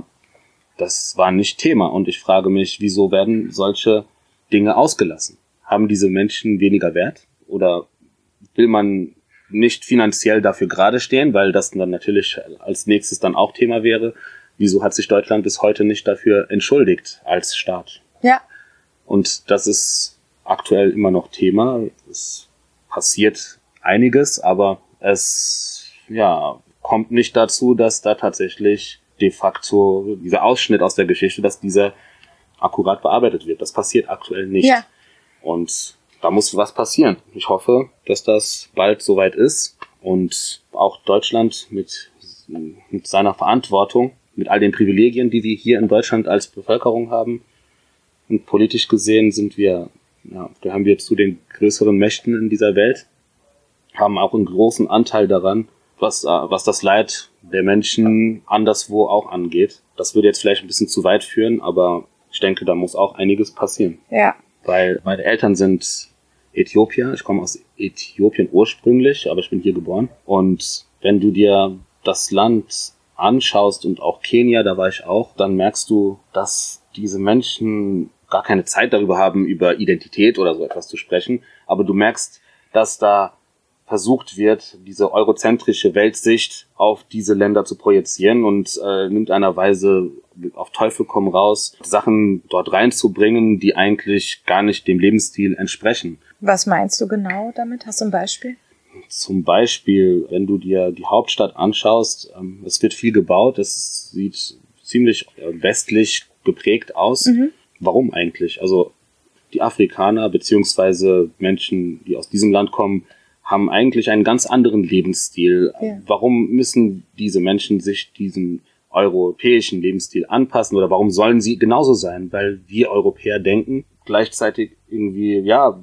Speaker 3: das war nicht Thema. Und ich frage mich, wieso werden solche Dinge ausgelassen? Haben diese Menschen weniger Wert? Oder will man nicht finanziell dafür gerade stehen, weil das dann natürlich als nächstes dann auch Thema wäre? Wieso hat sich Deutschland bis heute nicht dafür entschuldigt als Staat?
Speaker 2: Ja.
Speaker 3: Und das ist aktuell immer noch Thema. Es passiert einiges, aber es ja kommt nicht dazu, dass da tatsächlich de facto dieser Ausschnitt aus der Geschichte, dass dieser akkurat bearbeitet wird. Das passiert aktuell nicht.
Speaker 2: Ja.
Speaker 3: Und da muss was passieren. Ich hoffe, dass das bald soweit ist und auch Deutschland mit, mit seiner Verantwortung, mit all den Privilegien, die wir hier in Deutschland als Bevölkerung haben. Und politisch gesehen sind wir, ja, gehören wir zu den größeren Mächten in dieser Welt, haben auch einen großen Anteil daran, was, was das Leid der Menschen anderswo auch angeht. Das würde jetzt vielleicht ein bisschen zu weit führen, aber ich denke, da muss auch einiges passieren.
Speaker 2: Ja.
Speaker 3: Weil meine Eltern sind Äthiopier, ich komme aus Äthiopien ursprünglich, aber ich bin hier geboren. Und wenn du dir das Land anschaust und auch Kenia, da war ich auch, dann merkst du, dass diese Menschen gar keine Zeit darüber haben, über Identität oder so etwas zu sprechen. Aber du merkst, dass da versucht wird, diese eurozentrische Weltsicht auf diese Länder zu projizieren und äh, nimmt einer Weise auf Teufel komm raus, Sachen dort reinzubringen, die eigentlich gar nicht dem Lebensstil entsprechen.
Speaker 2: Was meinst du genau damit? Hast du ein Beispiel?
Speaker 3: Zum Beispiel, wenn du dir die Hauptstadt anschaust, ähm, es wird viel gebaut, es sieht ziemlich äh, westlich geprägt aus. Mhm. Warum eigentlich? Also die Afrikaner beziehungsweise Menschen, die aus diesem Land kommen, haben eigentlich einen ganz anderen Lebensstil. Ja. Warum müssen diese Menschen sich diesem europäischen Lebensstil anpassen oder warum sollen sie genauso sein? Weil wir Europäer denken, gleichzeitig irgendwie, ja,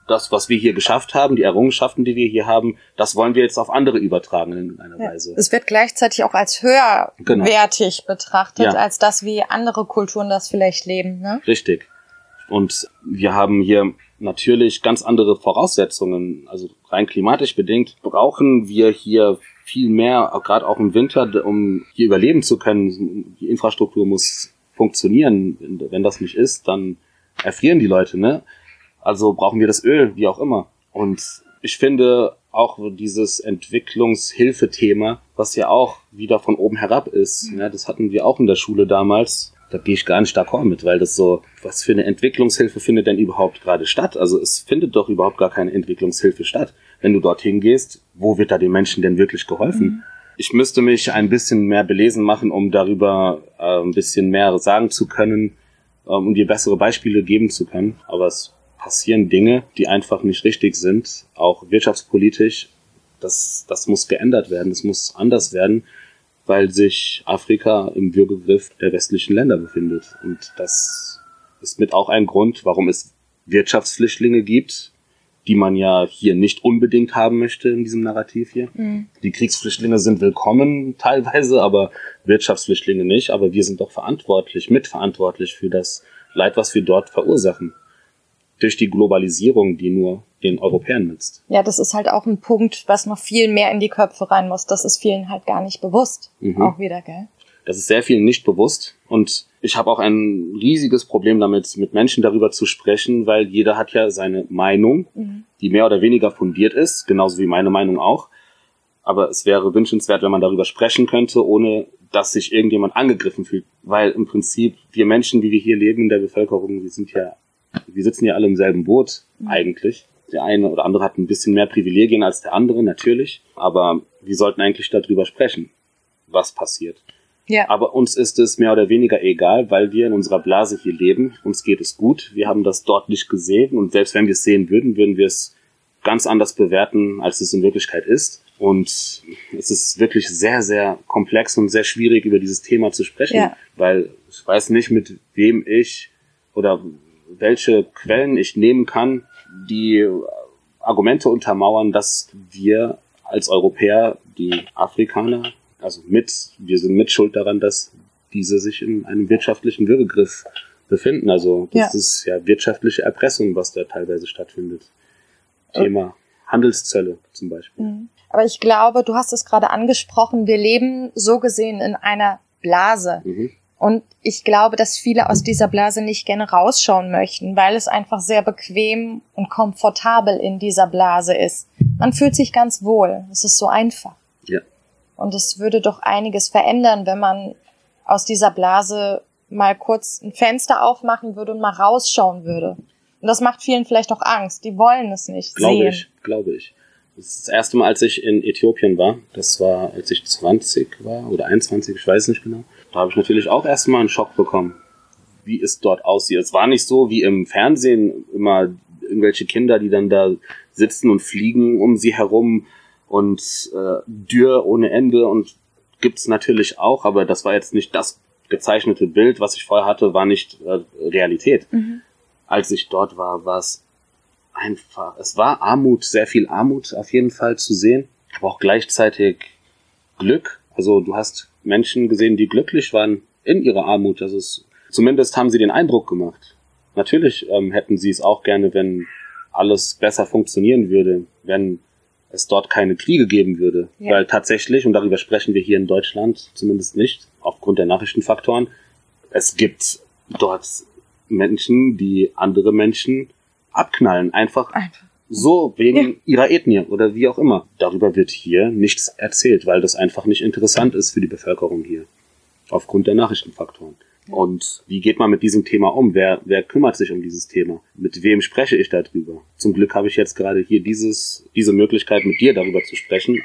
Speaker 3: das, was wir hier geschafft haben, die Errungenschaften, die wir hier haben, das wollen wir jetzt auf andere übertragen in einer
Speaker 2: ja.
Speaker 3: Weise.
Speaker 2: Es wird gleichzeitig auch als höherwertig genau. betrachtet, ja. als das, wie andere Kulturen das vielleicht leben. Ne?
Speaker 3: Richtig. Und wir haben hier natürlich ganz andere Voraussetzungen, also rein klimatisch bedingt brauchen wir hier viel mehr, gerade auch im Winter, um hier überleben zu können. Die Infrastruktur muss funktionieren. Wenn das nicht ist, dann erfrieren die Leute, ne? Also brauchen wir das Öl, wie auch immer. Und ich finde auch dieses Entwicklungshilfethema, was ja auch wieder von oben herab ist, ja, das hatten wir auch in der Schule damals. Da gehe ich gar nicht d'accord mit, weil das so, was für eine Entwicklungshilfe findet denn überhaupt gerade statt? Also es findet doch überhaupt gar keine Entwicklungshilfe statt. Wenn du dorthin gehst, wo wird da den Menschen denn wirklich geholfen? Mhm. Ich müsste mich ein bisschen mehr belesen machen, um darüber äh, ein bisschen mehr sagen zu können, äh, um dir bessere Beispiele geben zu können. Aber es passieren Dinge, die einfach nicht richtig sind, auch wirtschaftspolitisch. Das, das muss geändert werden, das muss anders werden, weil sich Afrika im Würgegriff der westlichen Länder befindet. Und das ist mit auch ein Grund, warum es Wirtschaftsflüchtlinge gibt, die man ja hier nicht unbedingt haben möchte in diesem Narrativ hier. Mhm. Die Kriegsflüchtlinge sind willkommen teilweise, aber Wirtschaftsflüchtlinge nicht. Aber wir sind doch verantwortlich, mitverantwortlich für das Leid, was wir dort verursachen. Durch die Globalisierung, die nur den Europäern nützt.
Speaker 2: Ja, das ist halt auch ein Punkt, was noch viel mehr in die Köpfe rein muss. Das ist vielen halt gar nicht bewusst. Mhm. Auch wieder, gell?
Speaker 3: Das ist sehr vielen nicht bewusst. Und ich habe auch ein riesiges Problem damit, mit Menschen darüber zu sprechen, weil jeder hat ja seine Meinung, mhm. die mehr oder weniger fundiert ist, genauso wie meine Meinung auch. Aber es wäre wünschenswert, wenn man darüber sprechen könnte, ohne dass sich irgendjemand angegriffen fühlt. Weil im Prinzip wir Menschen, wie wir hier leben in der Bevölkerung, wir sind ja, wir sitzen ja alle im selben Boot mhm. eigentlich. Der eine oder andere hat ein bisschen mehr Privilegien als der andere, natürlich. Aber wir sollten eigentlich darüber sprechen, was passiert. Ja. Aber uns ist es mehr oder weniger egal, weil wir in unserer Blase hier leben. Uns geht es gut. Wir haben das dort nicht gesehen. Und selbst wenn wir es sehen würden, würden wir es ganz anders bewerten, als es in Wirklichkeit ist. Und es ist wirklich sehr, sehr komplex und sehr schwierig, über dieses Thema zu sprechen. Ja. Weil ich weiß nicht, mit wem ich oder welche Quellen ich nehmen kann, die Argumente untermauern, dass wir als Europäer die Afrikaner, also mit, wir sind mit schuld daran, dass diese sich in einem wirtschaftlichen Würgegriff befinden. Also das ja. ist ja wirtschaftliche Erpressung, was da teilweise stattfindet. Okay. Thema Handelszölle zum Beispiel.
Speaker 2: Aber ich glaube, du hast es gerade angesprochen, wir leben so gesehen in einer Blase. Mhm. Und ich glaube, dass viele aus dieser Blase nicht gerne rausschauen möchten, weil es einfach sehr bequem und komfortabel in dieser Blase ist. Man fühlt sich ganz wohl. Es ist so einfach.
Speaker 3: Ja.
Speaker 2: Und es würde doch einiges verändern, wenn man aus dieser Blase mal kurz ein Fenster aufmachen würde und mal rausschauen würde. Und das macht vielen vielleicht auch Angst. Die wollen es nicht
Speaker 3: glaube
Speaker 2: sehen.
Speaker 3: Glaube ich, glaube ich. Das ist das erste Mal, als ich in Äthiopien war. Das war, als ich zwanzig war oder einundzwanzig, ich weiß nicht genau. Da habe ich natürlich auch erstmal einen Schock bekommen, wie es dort aussieht. Es war nicht so wie im Fernsehen, immer irgendwelche Kinder, die dann da sitzen und fliegen um sie herum und äh, Dürr ohne Ende, und gibt's natürlich auch, aber das war jetzt nicht das gezeichnete Bild, was ich vorher hatte, war nicht äh, Realität. Mhm. Als ich dort war, war es einfach, es war Armut, sehr viel Armut auf jeden Fall zu sehen, aber auch gleichzeitig Glück. Also du hast Menschen gesehen, die glücklich waren in ihrer Armut. Also es, zumindest haben sie den Eindruck gemacht. Natürlich ähm, hätten sie es auch gerne, wenn alles besser funktionieren würde, wenn es dort keine Kriege geben würde. Ja. Weil tatsächlich, und darüber sprechen wir hier in Deutschland zumindest nicht, aufgrund der Nachrichtenfaktoren, es gibt dort Menschen, die andere Menschen abknallen. Einfach, Einfach. so wegen ja. ihrer Ethnie oder wie auch immer. Darüber wird hier nichts erzählt, weil das einfach nicht interessant ist für die Bevölkerung hier. Aufgrund der Nachrichtenfaktoren. Ja. Und wie geht man mit diesem Thema um? Wer, wer kümmert sich um dieses Thema? Mit wem spreche ich darüber? Zum Glück habe ich jetzt gerade hier dieses, diese Möglichkeit, mit dir darüber zu sprechen.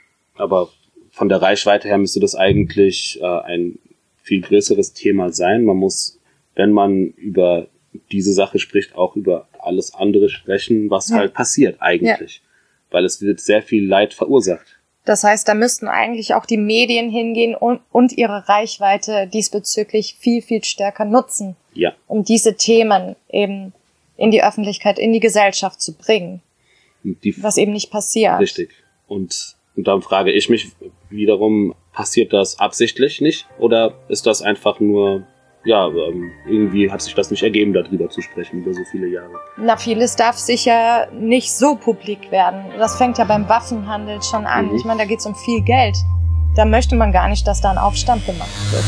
Speaker 3: Aber von der Reichweite her müsste das eigentlich äh, ein viel größeres Thema sein. Man muss, wenn man über diese Sache spricht, auch über alles andere sprechen, was ja. halt passiert eigentlich. Ja. Weil es wird sehr viel Leid verursacht.
Speaker 2: Das heißt, da müssten eigentlich auch die Medien hingehen und, und ihre Reichweite diesbezüglich viel, viel stärker nutzen.
Speaker 3: Ja.
Speaker 2: Um diese Themen eben in die Öffentlichkeit, in die Gesellschaft zu bringen.
Speaker 3: Die,
Speaker 2: was eben nicht passiert.
Speaker 3: Richtig. Und, und dann frage ich mich wiederum, passiert das absichtlich nicht? Oder ist das einfach nur, ja, ähm, irgendwie hat sich das nicht ergeben, darüber zu sprechen, über so viele Jahre?
Speaker 2: Na, vieles darf sicher nicht so publik werden. Das fängt ja beim Waffenhandel schon an. Mhm. Ich meine, da geht es um viel Geld. Da möchte man gar nicht, dass da ein Aufstand gemacht wird.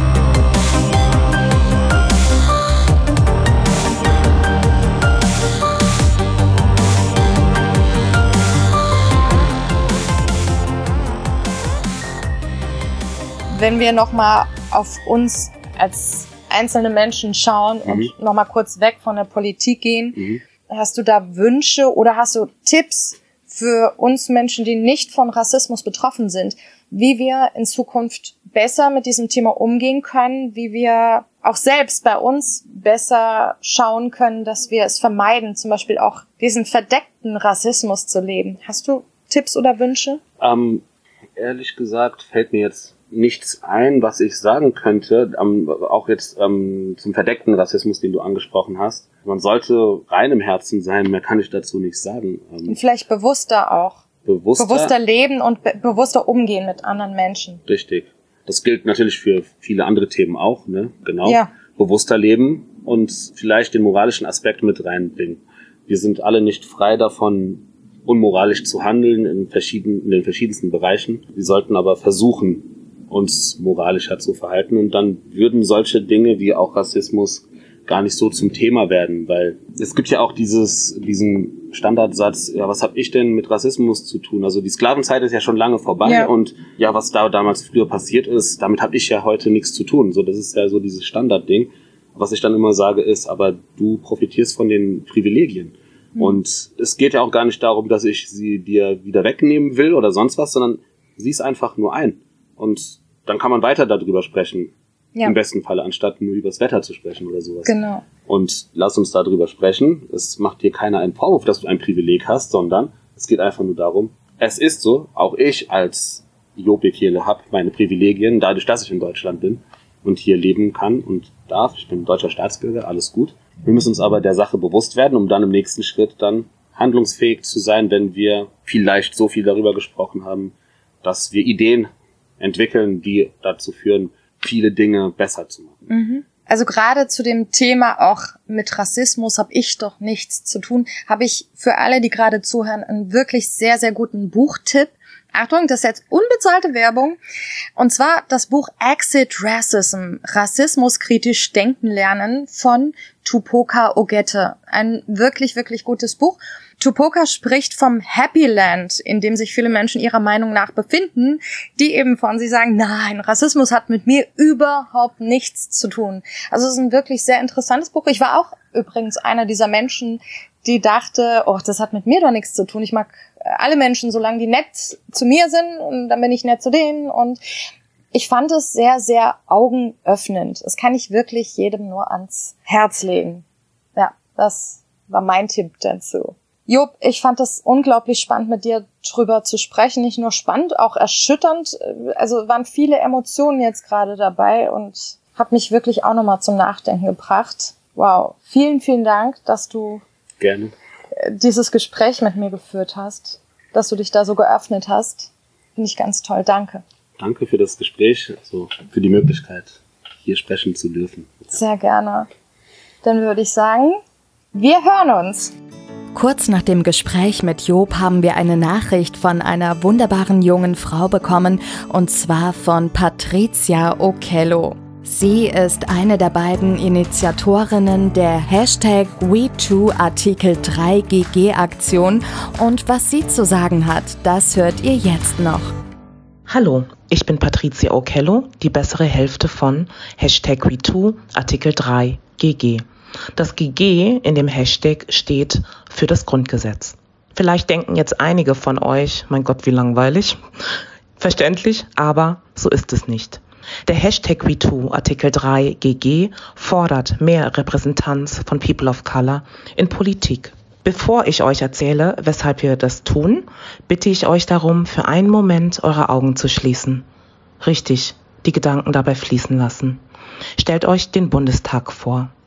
Speaker 2: Wenn wir nochmal auf uns als einzelne Menschen schauen und mhm. nochmal kurz weg von der Politik gehen, mhm. hast du da Wünsche oder hast du Tipps für uns Menschen, die nicht von Rassismus betroffen sind, wie wir in Zukunft besser mit diesem Thema umgehen können, wie wir auch selbst bei uns besser schauen können, dass wir es vermeiden, zum Beispiel auch diesen verdeckten Rassismus zu leben? Hast du Tipps oder Wünsche?
Speaker 3: Ähm, ehrlich gesagt fällt mir jetzt nichts ein, was ich sagen könnte, ähm, auch jetzt ähm, zum verdeckten Rassismus, den du angesprochen hast. Man sollte rein im Herzen sein, mehr kann ich dazu nicht sagen. Ähm,
Speaker 2: und vielleicht bewusster auch.
Speaker 3: Bewusster,
Speaker 2: bewusster leben und be- bewusster umgehen mit anderen Menschen.
Speaker 3: Richtig. Das gilt natürlich für viele andere Themen auch, ne? Genau.
Speaker 2: Ja.
Speaker 3: Bewusster leben und vielleicht den moralischen Aspekt mit reinbringen. Wir sind alle nicht frei davon, unmoralisch zu handeln in, verschieden, in den verschiedensten Bereichen. Wir sollten aber versuchen, uns moralischer zu verhalten, und dann würden solche Dinge wie auch Rassismus gar nicht so zum Thema werden, weil es gibt ja auch dieses diesen Standardsatz, ja, was habe ich denn mit Rassismus zu tun? Also die Sklavenzeit ist ja schon lange vorbei, ja. Und ja, was da damals früher passiert ist, damit habe ich ja heute nichts zu tun. So, das ist ja so dieses Standardding. Was ich dann immer sage ist, aber du profitierst von den Privilegien. Mhm. Und es geht ja auch gar nicht darum, dass ich sie dir wieder wegnehmen will oder sonst was, sondern sieh es einfach nur ein. Und dann kann man weiter darüber sprechen. Ja. Im besten Falle, anstatt nur über das Wetter zu sprechen oder sowas.
Speaker 2: Genau.
Speaker 3: Und lass uns darüber sprechen. Es macht dir keiner einen Vorwurf, dass du ein Privileg hast, sondern es geht einfach nur darum, es ist so, auch ich als Job Ekele habe meine Privilegien, dadurch, dass ich in Deutschland bin und hier leben kann und darf. Ich bin deutscher Staatsbürger, alles gut. Wir müssen uns aber der Sache bewusst werden, um dann im nächsten Schritt dann handlungsfähig zu sein, wenn wir vielleicht so viel darüber gesprochen haben, dass wir Ideen entwickeln, die dazu führen, viele Dinge besser zu machen.
Speaker 2: Mhm. Also gerade zu dem Thema auch mit Rassismus habe ich doch nichts zu tun, habe ich für alle, die gerade zuhören, einen wirklich sehr, sehr guten Buchtipp. Achtung, das ist jetzt unbezahlte Werbung. Und zwar das Buch Exit Racism, Rassismus kritisch denken lernen von Tupoka Ogette. Ein wirklich, wirklich gutes Buch. Tupoka spricht vom Happy Land, in dem sich viele Menschen ihrer Meinung nach befinden, die eben von sie sagen, nein, Rassismus hat mit mir überhaupt nichts zu tun. Also es ist ein wirklich sehr interessantes Buch. Ich war auch übrigens einer dieser Menschen, die dachte, oh, das hat mit mir doch nichts zu tun. Ich mag alle Menschen, solange die nett zu mir sind, und dann bin ich nett zu denen. Und ich fand es sehr, sehr augenöffnend. Das kann ich wirklich jedem nur ans Herz legen. Ja, das war mein Tipp dazu. Job, ich fand das unglaublich spannend, mit dir drüber zu sprechen. Nicht nur spannend, auch erschütternd. Also waren viele Emotionen jetzt gerade dabei und hat mich wirklich auch nochmal zum Nachdenken gebracht. Wow, vielen, vielen Dank, dass du
Speaker 3: Gerne.
Speaker 2: dieses Gespräch mit mir geführt hast, dass du dich da so geöffnet hast. Finde ich ganz toll. Danke.
Speaker 3: Danke für das Gespräch, also für die Möglichkeit, hier sprechen zu dürfen.
Speaker 2: Sehr gerne. Dann würde ich sagen, wir hören uns.
Speaker 4: Kurz nach dem Gespräch mit Job haben wir eine Nachricht von einer wunderbaren jungen Frau bekommen, und zwar von Patricia Okello. Sie ist eine der beiden Initiatorinnen der Hashtag We Too Artikel drei G G Aktion, und was sie zu sagen hat, das hört ihr jetzt noch.
Speaker 5: Hallo, ich bin Patricia Okello, die bessere Hälfte von Hashtag We Too Artikel drei G G. Das G G in dem Hashtag steht für das Grundgesetz. Vielleicht denken jetzt einige von euch, mein Gott, wie langweilig. Verständlich, aber so ist es nicht. Der Hashtag We Too Artikel drei G G fordert mehr Repräsentanz von People of Color in Politik. Bevor ich euch erzähle, weshalb wir das tun, bitte ich euch darum, für einen Moment eure Augen zu schließen. Richtig, die Gedanken dabei fließen lassen. Stellt euch den Bundestag vor.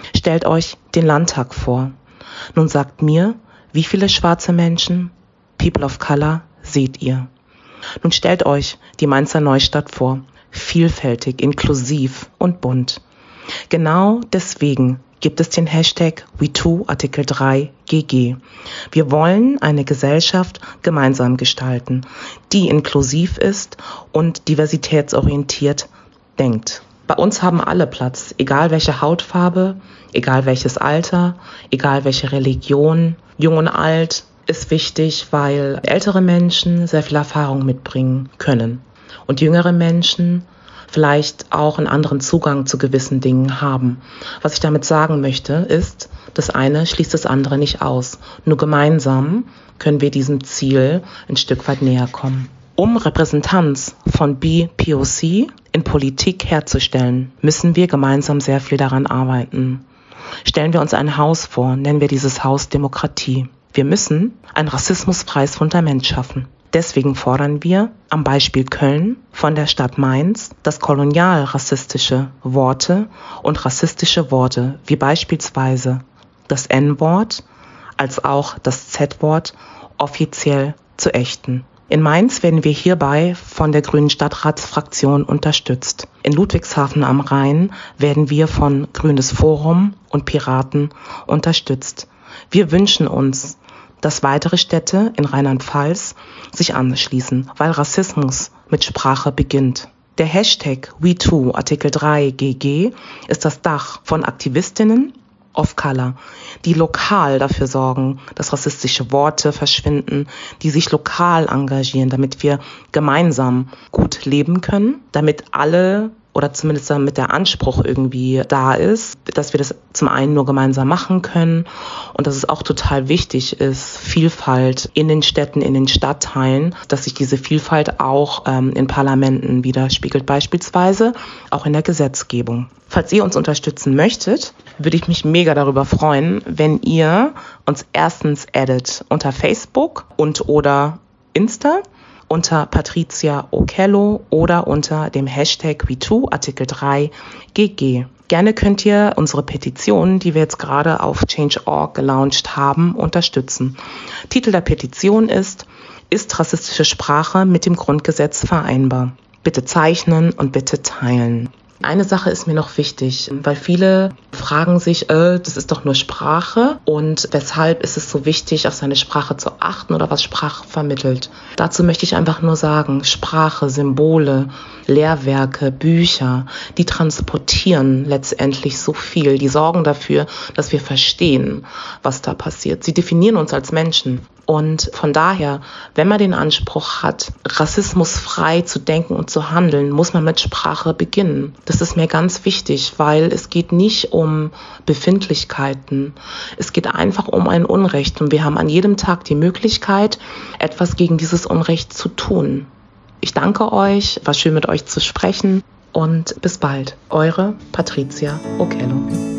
Speaker 5: Stellt euch den Landtag vor. Nun sagt mir, wie viele schwarze Menschen, People of Color, seht ihr? Nun stellt euch die Mainzer Neustadt vor. Vielfältig, inklusiv und bunt. Genau deswegen gibt es den Hashtag WeToo Artikel drei G G. Wir wollen eine Gesellschaft gemeinsam gestalten, die inklusiv ist und diversitätsorientiert denkt. Bei uns haben alle Platz, egal welche Hautfarbe, egal welches Alter, egal welche Religion, jung und alt ist wichtig, weil ältere Menschen sehr viel Erfahrung mitbringen können und jüngere Menschen vielleicht auch einen anderen Zugang zu gewissen Dingen haben. Was ich damit sagen möchte, ist, das eine schließt das andere nicht aus. Nur gemeinsam können wir diesem Ziel ein Stück weit näher kommen. Um Repräsentanz von B P O C in Politik herzustellen, müssen wir gemeinsam sehr viel daran arbeiten. Stellen wir uns ein Haus vor, nennen wir dieses Haus Demokratie. Wir müssen ein rassismusfreies Fundament schaffen. Deswegen fordern wir am Beispiel Köln von der Stadt Mainz, dass kolonial rassistische Worte und rassistische Worte wie beispielsweise das En-Wort als auch das Z-Wort offiziell zu ächten. In Mainz werden wir hierbei von der Grünen Stadtratsfraktion unterstützt. In Ludwigshafen am Rhein werden wir von Grünes Forum und Piraten unterstützt. Wir wünschen uns, dass weitere Städte in Rheinland-Pfalz sich anschließen, weil Rassismus mit Sprache beginnt. Der Hashtag WeToo Artikel drei G G ist das Dach von Aktivistinnen of Color, die lokal dafür sorgen, dass rassistische Worte verschwinden, die sich lokal engagieren, damit wir gemeinsam gut leben können, damit alle oder zumindest damit der Anspruch irgendwie da ist, dass wir das zum einen nur gemeinsam machen können und dass es auch total wichtig ist, Vielfalt in den Städten, in den Stadtteilen, dass sich diese Vielfalt auch ähm, in Parlamenten widerspiegelt, beispielsweise auch in der Gesetzgebung. Falls ihr uns unterstützen möchtet, würde ich mich mega darüber freuen, wenn ihr uns erstens addet unter Facebook und oder Insta, unter Patricia Okello oder unter dem Hashtag WeToo Artikel drei G G. Gerne könnt ihr unsere Petition, die wir jetzt gerade auf change punkt org gelauncht haben, unterstützen. Titel der Petition ist: Ist rassistische Sprache mit dem Grundgesetz vereinbar? Bitte zeichnen und bitte teilen. Eine Sache ist mir noch wichtig, weil viele fragen sich, äh, das ist doch nur Sprache und weshalb ist es so wichtig, auf seine Sprache zu achten oder was Sprache vermittelt. Dazu möchte ich einfach nur sagen, Sprache, Symbole, Lehrwerke, Bücher, die transportieren letztendlich so viel, die sorgen dafür, dass wir verstehen, was da passiert. Sie definieren uns als Menschen. Und von daher, wenn man den Anspruch hat, rassismusfrei zu denken und zu handeln, muss man mit Sprache beginnen. Das ist mir ganz wichtig, weil es geht nicht um Befindlichkeiten. Es geht einfach um ein Unrecht. Und wir haben an jedem Tag die Möglichkeit, etwas gegen dieses Unrecht zu tun. Ich danke euch, war schön mit euch zu sprechen und bis bald. Eure Patricia Okello.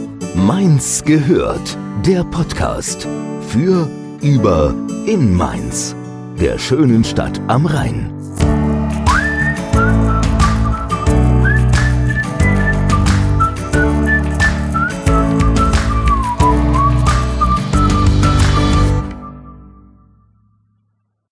Speaker 1: Mainz gehört, der Podcast für, über, in Mainz, der schönen Stadt am Rhein.